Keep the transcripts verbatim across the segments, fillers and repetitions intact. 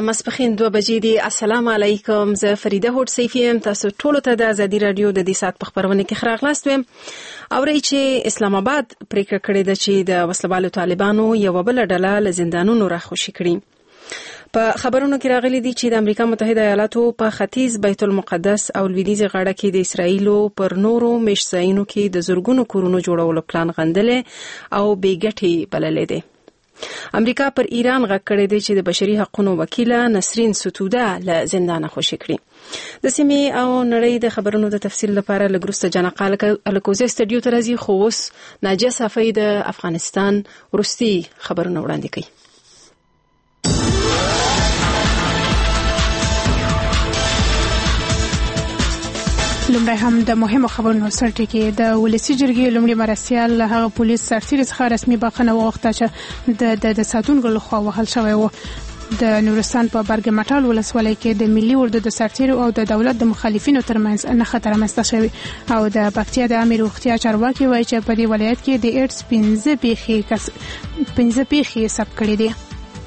ماسپخین دوه بجې دي. السلام علیکم. زه فریده هوډ سیفی یم. تاسو ټول ته د ازادي رادیو د دې سات په خبرونه کې خراغلاست ویم. اوري چې اسلام آباد پریکړه کړې ده چې د وسلوالو طالبانو یو بل ډله له زندانونو راخوشي کړي. په خبرونو کې راغلي دي چې د امریکا متحده ایالاتو په ختیځ بیت المقدس او لویدیځ غاړه کې د اسرایلو پر نورو مشځایونو کې د زورګونو کورونو جوړولو پلان غندلې او بیګټي بللې ده. امریکا پر ایران غږ کړی دی چې د بشري حقوقو وکیله نسرین ستوده له زندانه خوشي کړي. د سیمې او نړۍ د خبرونو د تفصیل لپاره لګروسته جنقال الکوزي استودیو ته راځي، خو اوس ناجیه صافی د افغانستان ورستي خبرونه وړاندې کوي. لومړی هم د مهمو خبرونو سرټکی. د ولسی جرګې لومړي مرستیال له هغه پولیس سرتیر څخه رسمي بخښنه وغوښته چې د د ساتونکو لخوا وهل شوی و. د نورستان په برګ مټال ولسوالۍ کې د ملي اردو د سرتیر او د دولت د مخالفینو ترمنځ نه خطر رامنځته شوی او د پکتیا د امیر روغتیا چارواکي وایي چې په دې ولایت کې د ایډز پنځه پیښې کس پنځه پیښې ثبت کړي دي.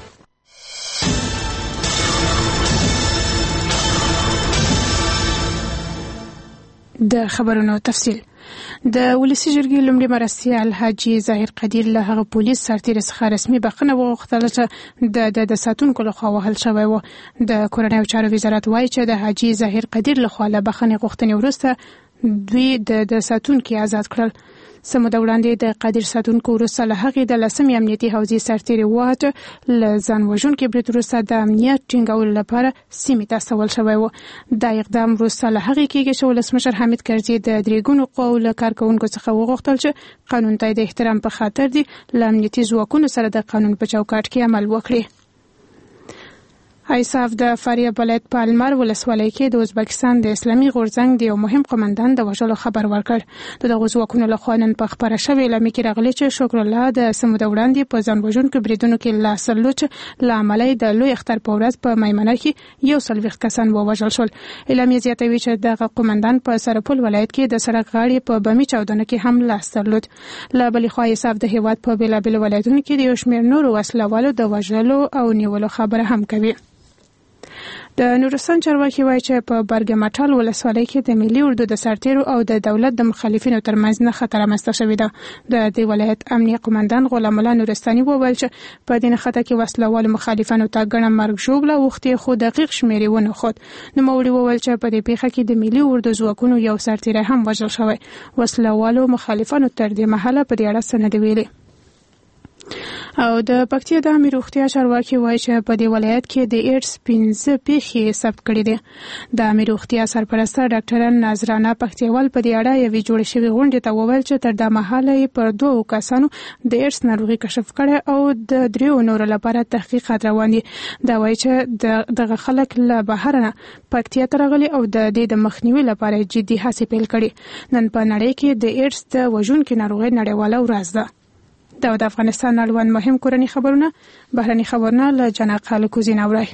د خبرونو تفصیل. د ولسی جرګې لومړي مرستیال حاجی ظاهر قدیر له هغه پولیس سرتیر څخه رسمي بخښنه وغوښتله چې د د ساتونکو لخوا وهل شوی و. د کورنیو چارو وزارت وایي چې د حاجی ظاهر قدیر لخوا له بخښنې غوښتنې وروسته دوی د د ساتونکو آزاد کړل. سمو د وړاندې د قادر ساتونکو وروسته له هغې د لسمې امنیتي حوزې سرتیري وواهه له ځان وژونکي برید وروسته د امنیت ټینګولو لپاره سیمې ته استول شوی و. دا اقدام وروسته له هغې کېږي چې ولسمشر حامد کرزي د درې ګونو قواو له کارکوونکو څخه وغوښتل چې قانون ته د احترام په خاطر دي له امنیتي ځواکونو سره د قانون په چوکاټ کې عمل وکړي. ایساف د فاریاب ولایت په المار ولسوالۍ کې د ازبکستان د اسلامي غورځنګ د یو مهم قومندان د وژلو خبر ورکړ. د دغو ځواکونو لخوا نن په خبره شوې اعلامیه کې راغلي چې شکر الله د سمو د وړاندې په ځان وژونکو بریدونو کې لاس درلود له امله د لوی اختر په ورځ په میمنه کې یو څلوېښت کسان ووژل شول. اعلامیه زیاتوي چې دغه قومندان په سرپل ولایت کې د سړک غاړې په بمي چاودنه کې هم لاس درلود. له بلې خوا ایساف د هیواد په بېلابېلو ولایتونو کې د یو شمېر نورو وسلوالو د وژلو او نیولو خبره هم کوي. د نورستان چارواکي وایي چې په برګ مټال ولسوالۍ کې د ملي اردو د سرتیرو او د دولت د مخالفینو ترمنځ نه خطر رامنځته شوی ده. د دې ولایت امنیه قومندان غلام الله نورستاني وویل چې په دې نښته کې وسلوالو مخالفانو ته ګڼه مرګ ژوبله اوښتې خو دقیق شمېر یې ونه ښود. نوموړي وویل چې په دې پیښه کې د ملي اردو ځواکونو یو سرتیری هم وژل شوی. وسلوالو مخالفانو تر دې مهاله په دې اړه څه نه دي ویلي. او د پکتیا د امیر روغتیا چارواکي وایي چې په دې ولایت کې د ایډز پنځه پیښې ثبت کړي دي. د امیر روغتیا سرپرسته ډاکټره نازرانه پکتیوال په دې اړه یوې جوړې شوې غونډې ته وویل چې تر دا مهاله یې پر دوو کسانو د ایډز ناروغي کشف کړې او د دریو نورو لپاره تحقیقات روان دي. دا وایي چې دغه خلک له بهر نه پکتیا ته راغلي او د دې د مخنیوي لپاره جدي هڅې پیل کړي. نن په نړۍ کې د ایډز د وژونکي ناروغۍ نړیواله ورځ ده. دا د افغانستان اړوند مهم کورني خبرونه. بهرني خبرونه له جناب خالد کوزین اوري.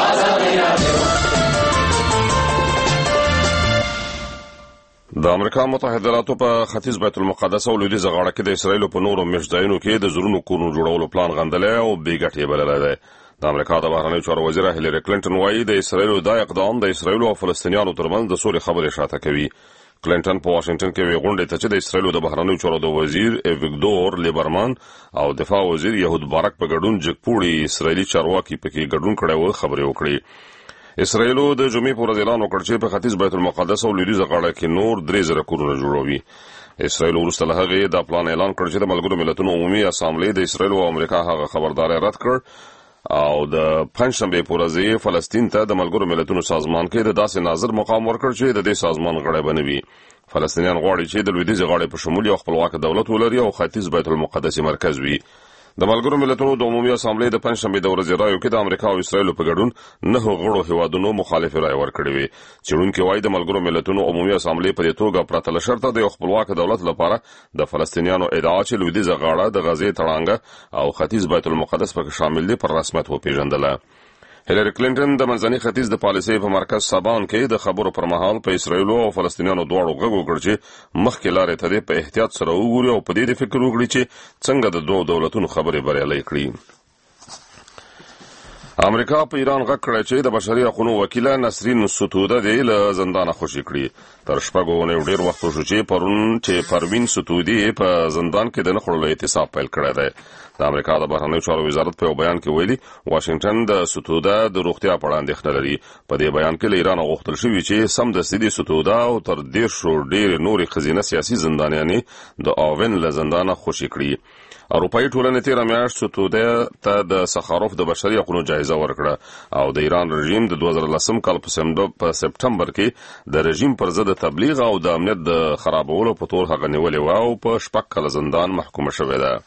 د امریکا متحده ایالاتو په ختیځ بیت المقدس او لویدیځ غاړه کې د اسرایلو په نورو مشځایونو کې د زورونو کورونو جوړولو پلان غندلې او بیګټې بللې ده. د امریکا د بهرنیو چارو وزیر هیلری کلینټن وایي د اسرایلو دا اقدام د اسرایلو او فلسطینیانو ترمنځ د سولې خبرې شاته کوي. کلینټن په واشنگټن کې وی غونډه ته چې د اسرایلو د بهرنیو چارو د وزیر ایویګدور لیبرمان او دفاع وزیر یهود بارک په ګډون جګپوړي اسرایلی چارواکي پکې ګډون کړي و خبرې وکړي. اسرایلو د جمعې پر ورځ اعلان وکړ چې په ختیځ بیت المقدس او لویدیځ غاړه کې نور درې زره کورونه جوړوي. اسرایل وروسته له هغې دا پلان اعلان کړ چې د ملګرو ملتونو عمومي اسامبلې د اسرایل او امریکا هغه خبرداري رد کړ او د پنځشنبه پر ورځ فلسطین ته د ملګرو ملتونو سازمان کې د داسې ناظر مقام ورکړ چې د دې سازمان غړی بنوي. فلسطینیان غواړي چې د لویدیځ غاړې په شمول یو خپلواک دولت ولري او ختیځ بیت المقدس مرکز وي. د ملګرو ملتونو د عمومي اسامبلې د پنځشنبه د ورځې رایو کې د امریکا او اسرایل په ګډون نه غړو هیوادونو مخالف رای ورکړي وي. چېرونکي وایي د ملګرو ملتونو عمومي اسامبلې په دې توګه پرته له شرطه د یو خپلواک دولت لپاره د فلسطینیانو ادعا چې لویدیځ غاړه د غزې تړانګه او ختیځ بیت المقدس پکې شامل دي پر رسمیت وپیژندله. هیلری کلینټن د منځني ختیځ د پالیسۍ په مرکز سابان کې د خبرو پر مهال په اسرایل او فلسطینیانو دواړو غږ وکړ چې مخکې لارې ته په احتیاط سره وګوري او په دې فکر وکړي چې څنګه د دوه دولتونو خبرې بریالۍ کړي. امریکا په ایران غږ کړی چې د بشري حقوقو وکیله نسرین ستوده دې له زندانه خوشي کړي. تر شپږو اونیو ډېر وخت وشو چې پرون چې پروین ستودي په زندان کې د نه خوړلو اعتصاب پیل کړی دی. د امریکا د بهرنیو چارو وزارت په یو بیان کې ویلي واشنگټن د ستوده د روغتیا په اړه اندېښنه لري. په دې بیان کې له ایران غوښتل شوي چې سمدستي د ستوده او تر دېرشو ډېرې نورې ښځینه سیاسي زندانیانې د اوون له زندانه خوشي کړي. اروپایي ټولنې تېره میاشت ستوده ته د سخاروف د بشري حقوقو جایزه ورکړه او د ایران رژیم د دوه زره لسم کال په سپټمبر کې د رژیم پر ضد تبلیغ او د امنیت د خرابولو په تور هغه نیولې وه او په شپږ کاله زندان محکومه شوې ده.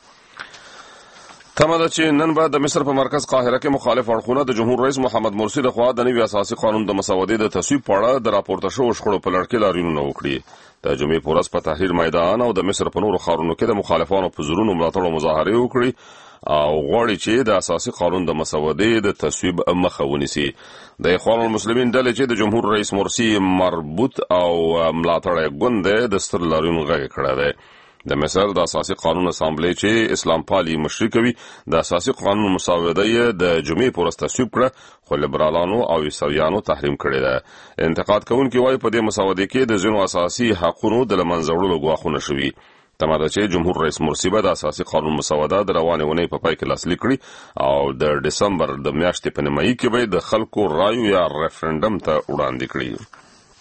تمه ده چې نن به د مصر په مرکز قاهره کې مخالف اړخونه د جمهور رئیس محمد مرسي لخوا د نوي اساسي قانون د مسودې د تصویب په اړه د راپورته شوو شخړو په لړ کې لاریونونه وکړي. د جمعې په ورځ په تحریر میدان او د مصر په نورو ښارونو کې د مخالفانو په زورونو ملاتړ او مظاهرې وکړي او غواړي چې د اساسي قانون د مسودې د تصویب مخه ونیسي. د اخوان المسلمین ډلې چې د جمهور رئیس مرسي مربوط او ملاتړی ګوند دی د ستر لاریون غږ کړی دی. د مصر د اساسي قانون اسامبلې چې اسلام پالي مشري کوي د اساسي قانون مسوده یې د جمعې په ورځ تصویب کړه خو لیبرالانو او عیسویانو تحریم کړی ده. انتقاد کوونکي وایي په دې مسوده کې د ځینو اساسي حقوقو د له منځه وړلو ګواښونه شوي. تمه ده چې جمهور رئیس مرسي به د اساسي قانون مسوده د روانې اونۍ په پای کې لاسلیک کړي او د ډسمبر د میاشتې په نیمایي کې به د خلکو رایو یا ریفرنډم ته وړاندې کړي.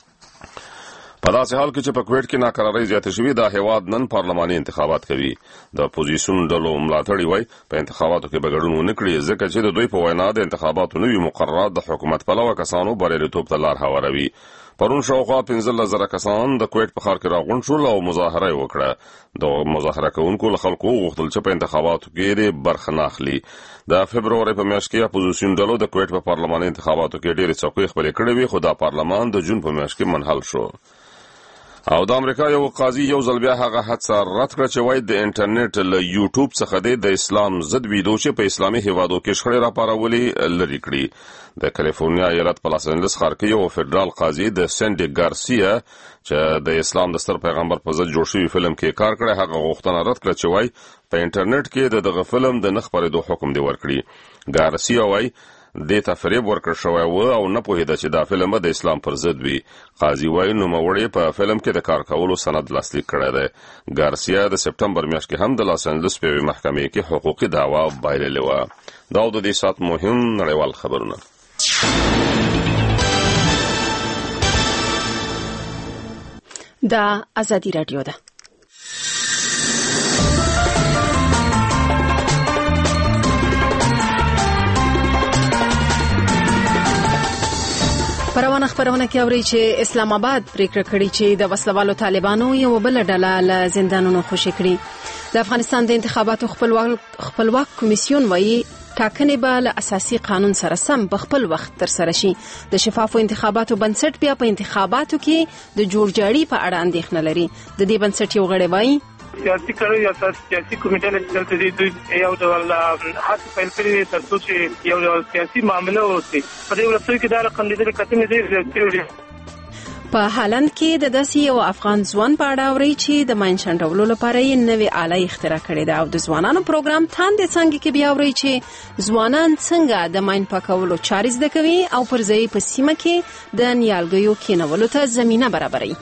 په داسې حال کې چې په کویټ کې ناکرارۍ زیاتې شوې د هیواد نن پارلماني انتخابات کوي. د اپوزیسیون ډلو ملاتړي وایي په انتخاباتو کې به ګډون ونه کړي ځکه چې د دوی په وینا د انتخاباتو نوي مقررات د حکومت پلوه کسانو بریالیتوب ته لار هواروي. پرون شاوخوا پنځلس زره کسان د کویټ په ښار کې راغونډ شول او مظاهره یې وکړه. د مظاهره کوونکو له خلکو وغوښتل چې په انتخاباتو کې برخه نه اخلي. د فبروري په میاشت کې اپوزیسیون ډلو د کویټ په پارلماني انتخاباتو کې ډېرې څوکۍ خپلې کړې وې خو دا پارلمان د جون په میاشت کې منحل شو. او د امریکا یو قاضي یو ځل بیا هغه حادثه رد کړه چې وایي د انټرنیټ له یوټیوب څخه د اسلام ضد ویډیو چې په اسلامي هیوادو کې شخړې راپارولې لرې کړي. د کالیفورنیا ایالت په لاس انجلس ښار کې یو فدرال قاضي د سینډي ګارسیا چې د اسلام د ستر پیغمبر په ضد جوړ شوي فلم کې کار کړی هغه غوښتنه رد کړه چې وایي په انټرنیټ کې د دغه فلم د نه خپرېدو حکم دی ورکړي. ګارسیا وایي دې ته فریب ورکړ شوی و او نه پوهېده چې دا فلم به د اسلام پر ضد وي. قاضي وایي نوموړی په فلم کې د کار کولو سند لاسلیک کړی دی. ګارسیا د سپټمبر میاشت کې هم د لاس انجلس په یوې محکمې کې حقوقي دعوا بایللې وه. دا د دې ساعت مهم نړیوال خبرونه. دا ازادي راډیو ده. پروانه خبرونه کې اوري چې اسلام آباد پریکړه کړې چې د وسلوالو طالبانو یو بل ډله له زندانونو خوشي کړي. د افغانستان د انتخاباتو خپلواک خپلواک کمیسیون وایي ټاکنې به له اساسي قانون سره سم په خپل وخت ترسره شي. د شفافو انتخاباتو بنسټ بیا په انتخاباتو کې د جوړجاړي په اړه اندېښنه لري. د دې بنسټ یو غړی وایي سیاسي کړو یا سیاسي کمیټه چې د دوی یو ډول هڅه پیل کړې تر څو چې یو ډول سیاسي معاملې وشي. په دې ورځ کې دا رقم لیدل کتنې دي. په هالند کې د داسې یو افغان ځوان په اړه اوري چې د ماین شنډولو لپاره یې نوې آله اختراع کړې ده او د ځوانانو پروګرام تاندې څنګه کې بیا اوري چې ځوانان څنګه د ماین پاکولو چارې زده کوي او پر ځای په سیمه کې د نیالګیو کینولو ته زمینه برابروي.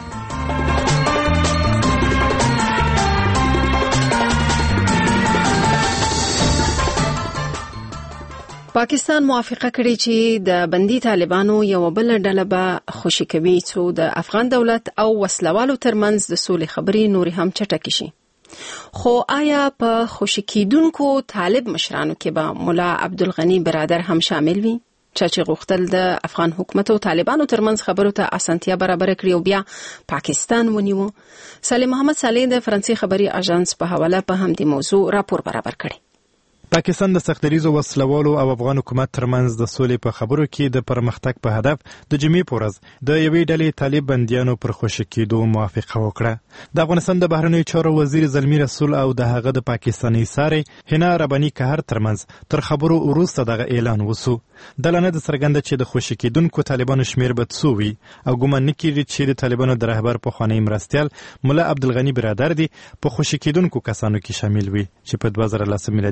پاکستان موافقه کړې چې د بندي طالبانو یو بل ډله به خوشي کوي چې د افغان دولت او وسلوالو ترمنځ د سولې خبرې نور هم چټکې شي. خو آیا په خوشي کېدونکو طالب مشرانو کې به مولا عبدالغنی برادر هم شامل وي چې غوښتل د افغان حکومت او طالبانو ترمنځ خبرو ته اسانتیا برابر کړي او بیا پاکستان ونیو؟ صالح محمد صالح د فرانسې خبري اژانس په حواله په همدې موضوع راپور برابر کړي. پاکستان د سختریزو وسلوالو او افغان حکومت ترمنځ د سولې په خبرو کې د پرمختګ په هدف د جمعې په ورځ د یوې ډلې طالب بندیانو پر خوشي کېدو موافقه وکړه. د افغانستان د بهرنیو چارو وزیر زلمی رسول او د هغه د پاکستاني سارې حنا رباني قهر ترمنځ تر خبرو وروسته دغه اعلان وسو. دلانه د څرګنده چې د خوشي کېدونکو طالبانو شمیر به څو وي او ګومان نه کېږي چې د طالبانو د رهبر پخوانی مرستیال مولا عبدالغنی برادر دی په خوشي کېدونکو کسانو کې شامل وي چې په دوه زره لس میلادي کال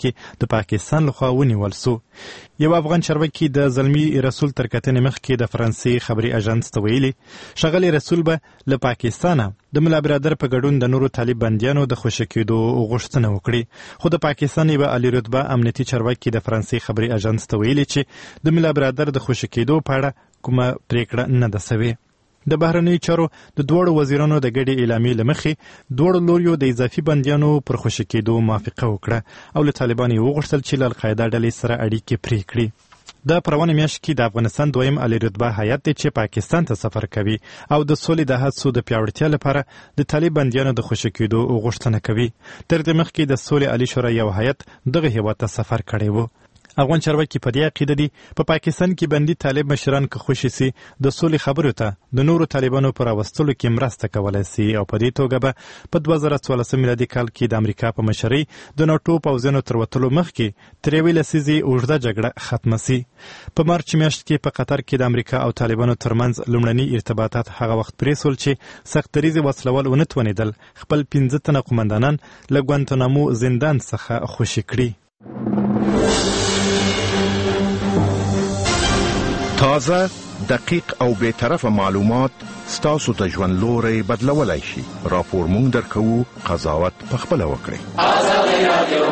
کې د پاکستان لخوا ونیول سو. یو افغان چارواکي د زلمی رسول تر کتنې مخکې د فرانسې خبري اژانس ته ویلي ښاغلی رسول به له پاکستانه د ملا برادر په ګډون د نورو طالب بندیانو د خوشي کېدو غوښتنه وکړي، خو د پاکستان یوه عالي رتبه امنیتي چارواکي د فرانسې خبري اژانس ته ویلي چې د ملا برادر د خوشي کېدو په اړه کومه پریکړه نه ده سوې. د بهرنیو چارو د دوړو وزیرانو د ګډې اعلامیې له مخې دوړو لوریو د اضافي بندیانو پر خوشي کېدو موافقه وکړه او له طالبانو یې وغوښتل چې له القاعده ډلې سره اړیکې پرې کړي. د پروانې میاشت کې د افغانستان دویم عالي رتبه هیات دی چې پاکستان ته سفر کوي او د سولې د هڅو د پیاوړتیا لپاره د طالب بندیانو د خوشي کېدو غوښتنه کوي. تر دې مخکې د سولې عالي شورا یو هیات دغه هیواد ته سفر کړی و. افغان چارواکي په دې عقیده دي په پاکستان کې بندي طالب مشران که خوشي سي د سولې خبرو ته د نورو طالبانو پر راوستلو کې مرسته کولی سي او په دې توګه به په دوه زره څوارلسم میلادي کال کې د امریکا په مشرۍ د ناټو پوځیانو تر وتلو مخکې تر یوې لسیزې اوږده جګړه ختمه سي. په مارچ میاشت کې په قطر کې د امریکا او طالبانو ترمنځ لومړني ارتباطات هغه وخت پرېښول چې سختدریزې وسلوال ونه توانېدل خپل پنځه تنه قومندانان له ګوانتانامو زندان څخه خوشي کړي. تازه، دقیق او بی‌طرفه معلومات ستاسو ته ژوند لوری بدلولای شي. راپور مونږ درکوو، قضاوت پخپله وکړئ. آزادي رادیو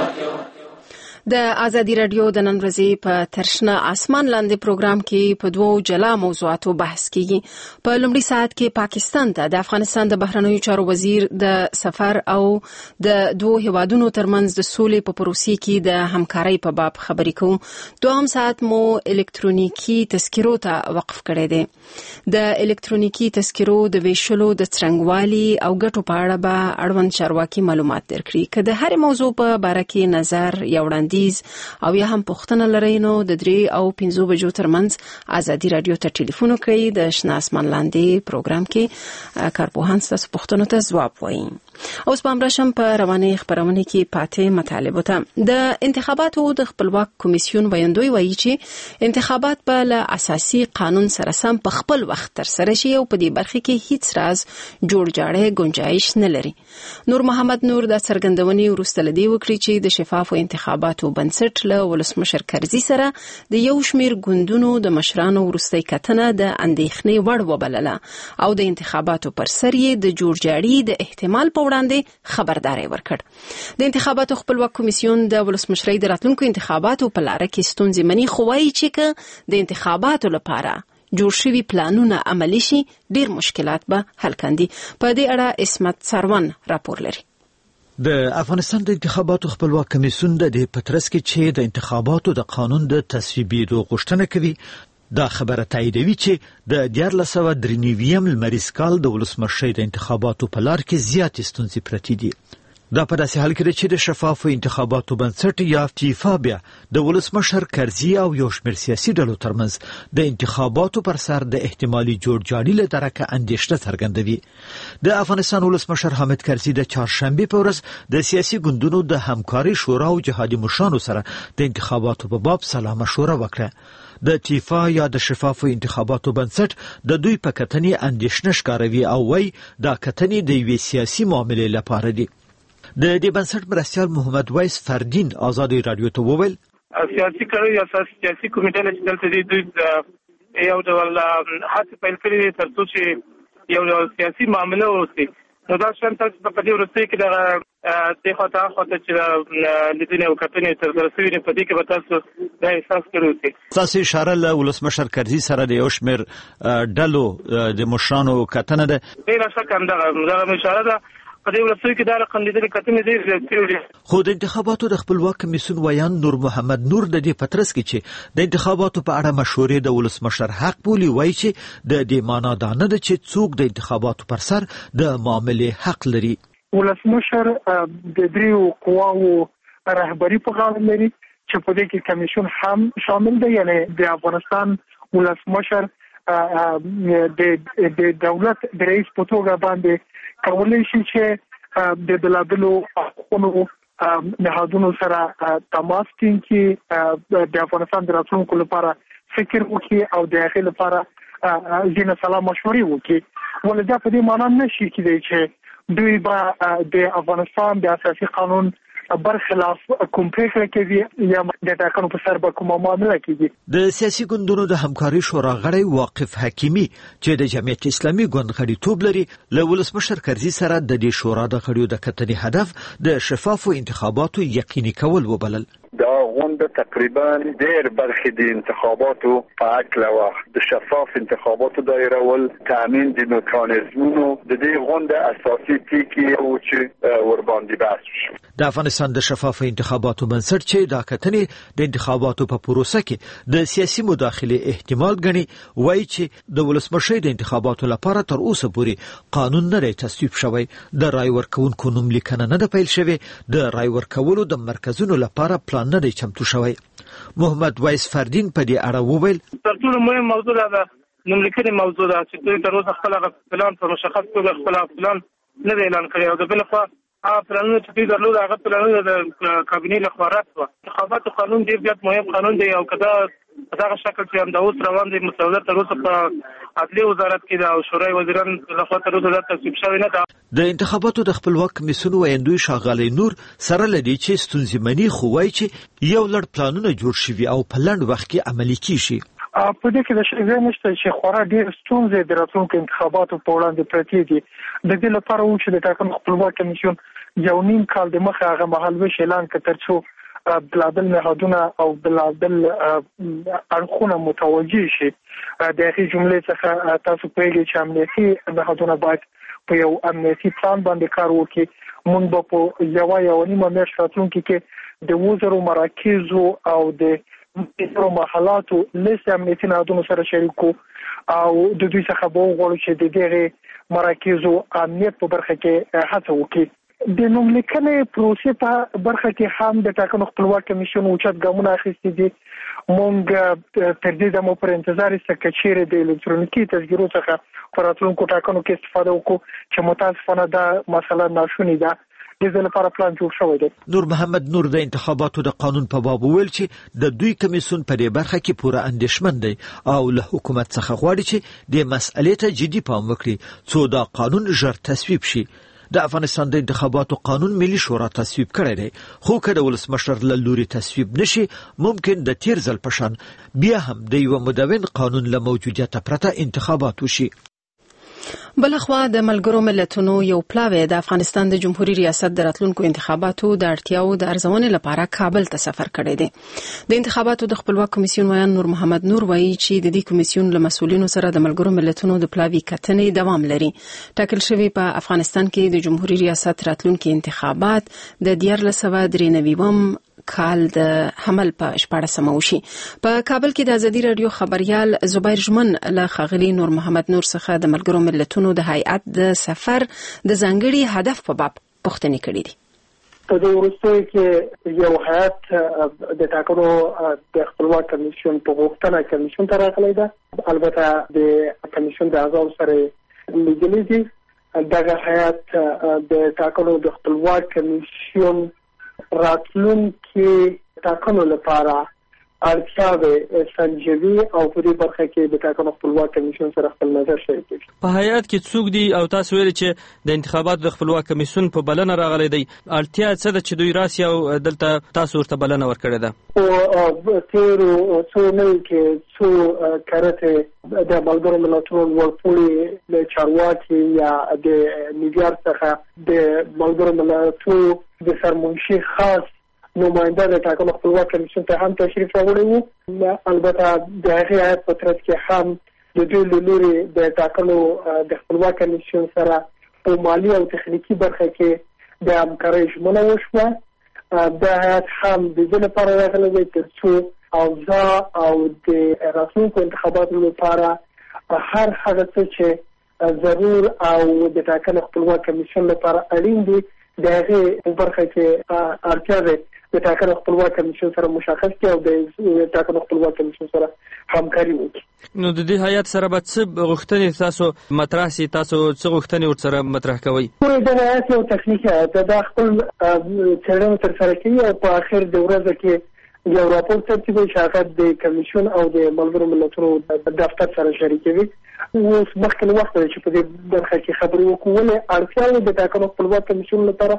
د ازادي رادیو د نن ورځې په ترشنه اسمان لاندې پروګرام کې په دوو جلا موضوعاتو بحث کیږي. په لومړي ساعت کې پاکستان ته د افغانستان د بهرنیو چارو وزیر د سفر او د دوو هیوادونو ترمنځ د سولې په پروسې کې د همکارۍ په باب خبرې کوو. دوهم ساعت مو الکترونیکي تذکرو ته وقف کړی دی. د الکترونیکي تذکرو د ویشلو د څرنګوالي او ګټو په اړه به اړوند چارواکي معلومات درکړي. که د هرې موضوع په باره کې نظر یا وړاندیز او یا هم پوښتنه لرئ نو د درې او پنځو بجو ترمنځ ازادي رادیو ته ټلیفون وکړئ. د شنه اسمان لاندې پروګرام کې کارپوهان ستاسو پوښتنو ته ځواب وایي. اوس به همراشم په روانې خپرونې کې پاتې مطالبو ته. د انتخاباتو د خپلواک کمیسیون ویاندوی وایي چې انتخابات به له اساسي قانون سره سم په خپل وخت ترسره شي او په دې برخه کې هیڅ راز جوړ جاړی گنجائش نه لري. نور محمد نور د څرګندونې وروسته لدی وکړي چې د شفافو انتخاباتو بنسټ له ولسمشر کرزي سره د یو شمیر ګوندونو د مشرانو وروستۍ کتنه د اندېښنې وړ وبلله او د انتخاباتو پر سر یې د جوړ جاړي د احتمال په وړاندې خبرداري ورکړ. د انتخاباتو خپلواک کمیسیون د ولسمشرۍ د راتلونکو انتخاباتو په لاره کې ستونزې مني، خو وایي چې که د انتخاباتو لپاره جوړ شوي پلانونه عملي شي ډیر مشکلات به حل کاندي. په دې اړه اسمت سروان راپور لري. د افغانستان د انتخاباتو خپلواک کمیسیون د پترس کې چې د انتخاباتو د قانون د تصویبېدو غوښتنه کوي، دا خبره تاییدوي چې د دیارلس سوه درې نوي لمریز کال د ولسمشرۍ د انتخاباتو په لار کې زیاتې ستونزې پرتې دي. دا په داسې حال کې ده چې د شفافو انتخاباتو بنسټ یا تیفا بیا د ولسمشر کرزي او یو شمېر سیاسي ډلو ترمنځ د انتخاباتو پر سر د احتمالي جوړجاړي له درکه اندېښنه څرګندوي. د افغانستان ولسمشر حامد کرزي د چهارشنبې په ورځ د سیاسي ګوندونو د همکارۍ شورا او جهادي مشرانو سره د انتخاباتو په باب سلا مشوره وکړه. د تیفا یا د شفافو انتخاباتو بنسټ د دوی په کتنې اندېښنه ښکاروي او وایي دا کتنې د یوې سیاسي معاملې لپاره دي. د دې بنسټ مرستیال محمد وایس فردین ازادي رادیو ته وویل سیاسي کړي یا سیاسي کمیټه چې دلته دی دوی یو ډول هڅه پیل کړې تر څو چې یو ډول سیاسي معامله وشي. نو دا شان تاسو په دې ورته کې دا د خطا خطا چې لیدنه او کتنې تر رسېدنې په دې کې به تاسو دا احساس کړئ. تاسو اشاره له ولسمشر کرزي سره د یو شمېر ډلو د مشرانو کتنه ده. بلا شک همدغه همدغه اشاره ده. په دې ورته کې دا رقم لیدل کتنې دي. خو د انتخاباتو د خپلواک کمیسیون ویان نور محمد نور د دې پترس کې چې د انتخاباتو په اړه مشورې د ولسمشر حق بولي، وایي چې د دې معنا دا نه ده چې څوک د انتخاباتو پر سر د معاملې حق لري. ولسمشر د دریو قواو رهبری په غاړه لري چې په دې کې کمیسیون هم شامل دی. یعنی د افغانستان ولسمشر د د دولت د رئیس په توګه باندې کولای شي چې د بلابلو حقوقو نهادونو سره تماس ټینګ کړي، د افغانستان د راتلونکو لپاره فکر وکړي او د هغې لپاره ځینې سلا مشورې وکړي. ولې دا په دې معنا نشي کېدای چې دوی به د افغانستان د اساسي قانون برخلاف کوم پریکړه کوي یا د ټاکنو په سر به کومه معامله کوي. د سیاسي ګوندونو د همکاري شورا غړی واقف حکیمي چې د جمعیت اسلامي ګوند غړیتوب لري له ولسمشر کرزي سره د دې شورا د غړیو د کتنې هدف د شفافو انتخاباتو یقیني کول وبلل. دا غونډه تقریبا ډېر برخې د انتخاباتو په اړه و د شفاف انتخاباتو دایرول تامین د میکانیزمونو د دې غونډه اساسي ټکی او چې ورباندې بحث شو. د افغانستان د شفاف انتخاباتو بنسټ چې د کتنې د انتخاباتو په پروسه کې د سیاسي مداخله احتمال غني وایي چې د ولسمشر د انتخاباتو لپاره تر اوسه پورې قانون نه تصویب شوی، د رای ورکونکو نوم لیکنه نه ده پیل شوی، د رای ورکولو د مرکزونو لپاره پلان نه دی چمتو شوی. محمد وایس فردین په دې اړه وویل تر ټولو مهم موضوع ده نوم لیکنې موضوع ده چې دوی تر اوسه خپل پلان په مشخص توګه خپل پلان نه دی اعلان کړی او د بل خوا هغه پلانونه چې دوی درلود هغه پلانونه د کابینې لخوا رد شو. انتخاباتو قانون ډېر زیات مهم قانون دی او کدا په دغه شکل چې همدا اوس روان دی مسوده تر اوسه په عدلي وزارت کې د شورای وزیران لخوا تر اوسه د تصویب شوی نه ده. د انتخاباتو د خپلواک کمیسیون ویندوی ښاغلی نور سره لدی چې ستونزې مني خو وایي چې یو لړ پلانونه جوړ شوي او په لنډ وخت کې عملي کیږي. په دې کې د شک نشته چې خورا ډېر ستونزې د راتلونکو انتخاباتو په وړاندې پرتې دي. د دې لپاره و چې د ټاکنو خپلواک کمیسیون یو نیم کال د مخه هغه مهالویش اعلان کړ تر څو بلادل نهادونه او بلادل اړخونه متوجه شي. د هغې جملې څخه تاسو پوهیږئ چې امنیتي نهادونه باید په یو امنیتي پلان باندې کار وکړي. موږ به په یوه یوه نیمه میاشت راتلونکي کې د اووه زرو مراکزو او د مختلفو محلاتو لیست امنیتي نهادونو سره شریک کو او د دوی څخه به وغواړو چې د دغه مراکزو امنیت په برخه کې هڅه وکړي. د نوم لیکنې پروسې په برخه کې هم د ټاکنو خپلواک کمیسیون اوچت ګامونه اخیستي دي. موږ تر دې دمو پر انتظار یو چې چیرې د الکترونیکي تذکرو څخه په راتلونکو ټاکنو کې استفاده وکړو چې متاسفانه دا مسله ناشونې ده. د دې لپاره پلان جوړ شوی دی. نور محمد نور د انتخاباتو د قانون په باب ویل چې د دوی کمیسیون په دې برخه کې پوره اندېښمن دی او له حکومت څخه غواړي چې د مسئلې ته جدي پام وکړي څو دا قانون ژر تصویب شي. د افغانستان د انتخاباتو قانون ملي شورا تصویب کړی دی خو که د ولسمشر له لوري تصویب نشي ممکن د تیر ځل په شان بیا هم د یو مدون قانون له موجودیته پرته انتخابات وشي. بلخوا د ملګرو ملتونو یو پلاوی د افغانستان د جمهوریت ریاست د راتلونکو انتخاباتو د اړتیاو د ارزونې لپاره کابل ته سفر کړی دی. د انتخاباتو د خپلواک کمیسیون ویان نور محمد نور وایي چې د دې کمیسیون له مسؤلینو سره د ملګرو ملتونو د پلاوی کتنې دوام لري. ټاکل شوی په افغانستان کې د جمهوریت ریاست راتلونکو انتخابات د دیارلس سوه درې نوي کال د حمل په شپاړسمه وشي. په کابل کې د ازادي رادیو خبريال زبیر ژمن له ښاغلي نور محمد نور څخه د ملګرو ملتونو د هیئت د سفر د ځانګړي هدف په باب پوښتنې کړې دي. په دې وروستیو کې یو هیئت د ټاکنو د خپلواک کمیسیون په غوښتنه کمیسیون ته راغلی ده. البته د کمیسیون د اعضاو سره لیدلي دي. دغه هیئت د ټاکنو د خپلواک کمیسیون راتلونکي ټاکنو لپاره اړتیاوې سنجوي او په دې برخه کې د ټاکنو خپلواک کمیسیون سره خپل نظر شریک کوي. په هیئت کې څوک دي او تاسو ویل چې د انتخاباتو د خپلواک کمیسیون په بلنه راغلی دی، اړتیا څه ده چې دوی راسي او دلته تاسو ورته بلنه ورکړې ده؟ او تیرو څو نوي کې څو کارته د ملګرو ملتونو ورپورې د چارواکي یا د نیویارک څخه د ملګرو ملتونو د سرمنشي خاص نماینده د ټاکنو خپلواک کمیسیون ته هم تشریف راوړی وو. البته د هغې هیئت په ترڅ کې هم د دوی له لوري د ټاکنو د خپلواک کمیسیون سره په مالي او تخنیکي برخه کې د همکارۍ ژمنه وشوه. دا هیئت هم د دې لپاره راغلی دی تر څو اوضاع او د راتلونکو انتخاباتو لپاره هر هغه څه چې ضرور او د ټاکنو خپلواک کمیسیون لپاره اړین دي د هغې په برخه کې اړتیاوې د ټاکنو خپلواک کمیسیون سره مشخص کړي او د ټاکنو خپلواک کمیسیون سره همکاري وکړي. نو د دې هیئت سره به څه غوښتنې تاسو مطرح سي، تاسو څه غوښتنې ورسره مطرح کوئ؟ د هیئت یو تخنیکي هیئت ده، دا خپل څېړنه ترسره کوي او په اخر د ورځې کې یو راپور ترتیبوي چې هغه د کمیسیون او د ملګرو ملتونو دفتر سره شریکوي. اوس مخکې له وخته چې په دې برخه کې خبرې وکړو ولې اړتیاوې د ټاکنو خپلواک کمیسیون لپاره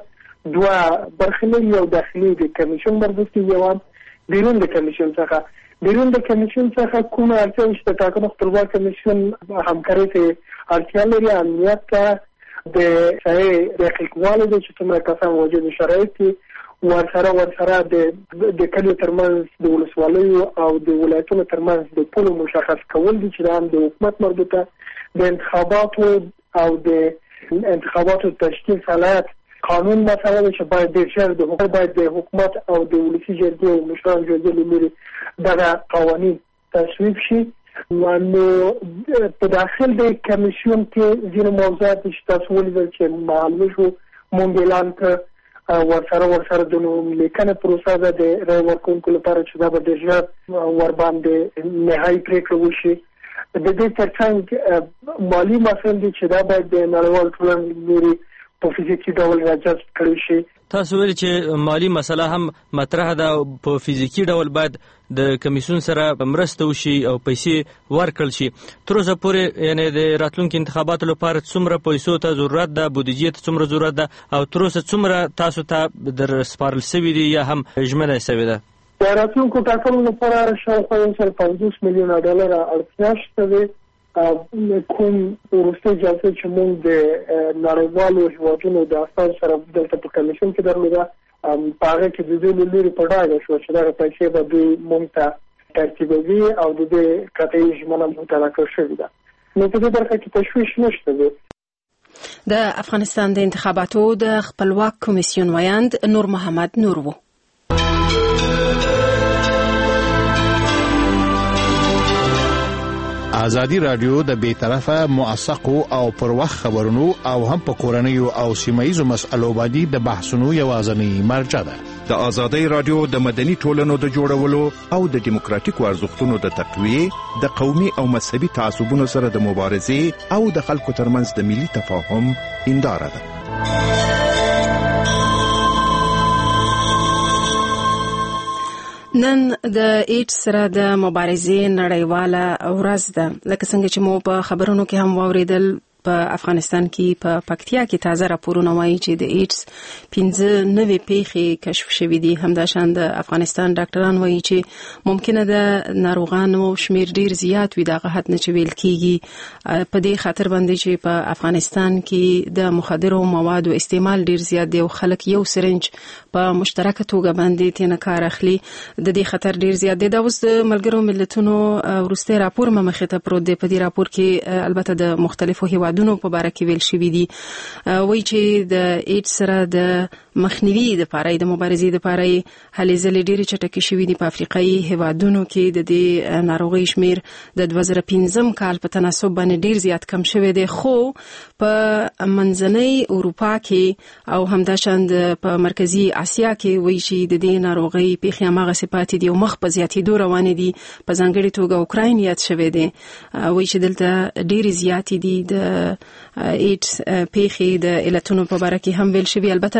دوه برخې لري، یو داخلي د کمیشن مربوط دی، یو بیرون د کمیشن څخه. بیرون د کمیشن څخه کومه اړتیا چې د ټاکنو خپلواک کمیشن همکاري ته اړتیا لري، امنیت ته د صحیح دقیقوالی دی چې څومره کسان واجب شرایط دي، ورسره ورسره د د کلیو ترمنځ د ولسوالیو او د ولایتونو ترمنځ د پولو مشخص کول دي چې هم د حکومت مربوطه د انتخاباتو او د انتخاباتو تشکیل صلاحیت قانون مسئله ده چې باید ډېر ژر د حکومت باید د حکومت او د ولسي جرګې او مشرانو جرګې له لوري دغه قوانین تصویب شي. نو په داخل د کمیسیون کې ځینې موضوعات چې تاسو ولیدل چې معلومه شو، مونږ اعلان کړ ورسره ورسره د نوملیکنې پروسه ده د رایې ورکوونکو لپاره چې دا به ډېر ژر ورباندې نهایي پرېکړه وشي. د دې ترڅنګ مالي مسایل دي چې دا باید د نړیوال ټولنې له لوري په فزیکي ډول راجذب کړی شي. تاسو ویل چې مالی مسله هم مطرح ده، په فزیکي ډول باید د کمیسیون سره مرسته وشي او پیسې ورکړل شي. تر اوسه پورې یعنې د راتلونکو انتخاباتو لپاره څومره پیسو ته ضرورت ده، بودیجې ته څومره ضرورت ده، او تر اوسه څومره تاسو ته در سپارل شوي دي یا هم ژمنه شوې ده؟ د راتلونکو ټاکنو لپاره شاوخوا یو سل پنځوس میلیونه ډالره اړتیا شته دی. کوم وروستۍ جلسه چې موږ د نړیوالو هیوادونو د استازو سره دلته په کمیشن کې درلوده، په هغه کې د دوی له لوري په ډاګه شوه چې دغه پیسې به دوی موږ ته ترتیبوي او د دې قطعي ژمنه موږ ته راکړل شوې ده. نو په دې برخه کې تشویش نشته دی. د افغانستان د انتخاباتو د خپلواک کمیسیون ویاند نور محمد نور و. ازادي رادیو د بیطرفه موثقو او پر وخت خبرونو او هم په کورنیو او سیمایي مسألو باندې د بحثونو یوازنی مرجع ده. د ازادي رادیو د مدني ټولنو د جوړولو او د دیموکراتیکو ارزښتونو د تقویه، د قومي او مذهبي تعصبونو سره د مبارزې او د خلکو ترمنځ د ملي تفاهم هنداره ده. نن د ایډز سره د مبارزې نړیواله ورځ ده. لکه څنګه چې مو په خبرونو کې هم واوریدل، په افغانستان کې په پکتیا کې تازه راپورونه وایي چې د ایډز پنځه نوې پیښې کشف شوې دي. همداشان د افغانستان ډاکټران وایي چې ممکنه د ناروغانو شمیر ډیر زیات وي، دغه حد نه چې ویل کېږي. په دې خاطر باندې چې په افغانستان کې د مخدرو موادو استعمال ډیر زیات دی او خلک یو سرنج په مشترکه توګه باندې تینه کار اخلي. د دې خطر ډیر زیات دی. دا اوس د ملګرو ملتونو وروستي راپور مخې ته پروت دی. په دې راپور کې البته د مختلفو هیوادونو په باره کې ویل شوي دي. وایي چې د ایډز سره د مخنیوي لپاره د مبارزې لپاره هلې ځلې ډېرې چټکې شوي دي. په افریقایي هیوادونو کې د دې ناروغۍ شمیر د دوه زره پنځم کال په تناسب باندې ډېر زیات کم شوی دی، خو په منځنۍ اروپا کې او همداشان په مرکزي اسیا کې وایي چې د دې ناروغۍ پیښې هماغسې پاتې دي او مخ په زیاتېدو روانې دي. په ځانګړې توګه اوکراین یاد شوی دی. وایي چې دلته ډېرې زیاتې دي د ایډز پیښې. د علتونو په باره کې هم ویل شوي. البته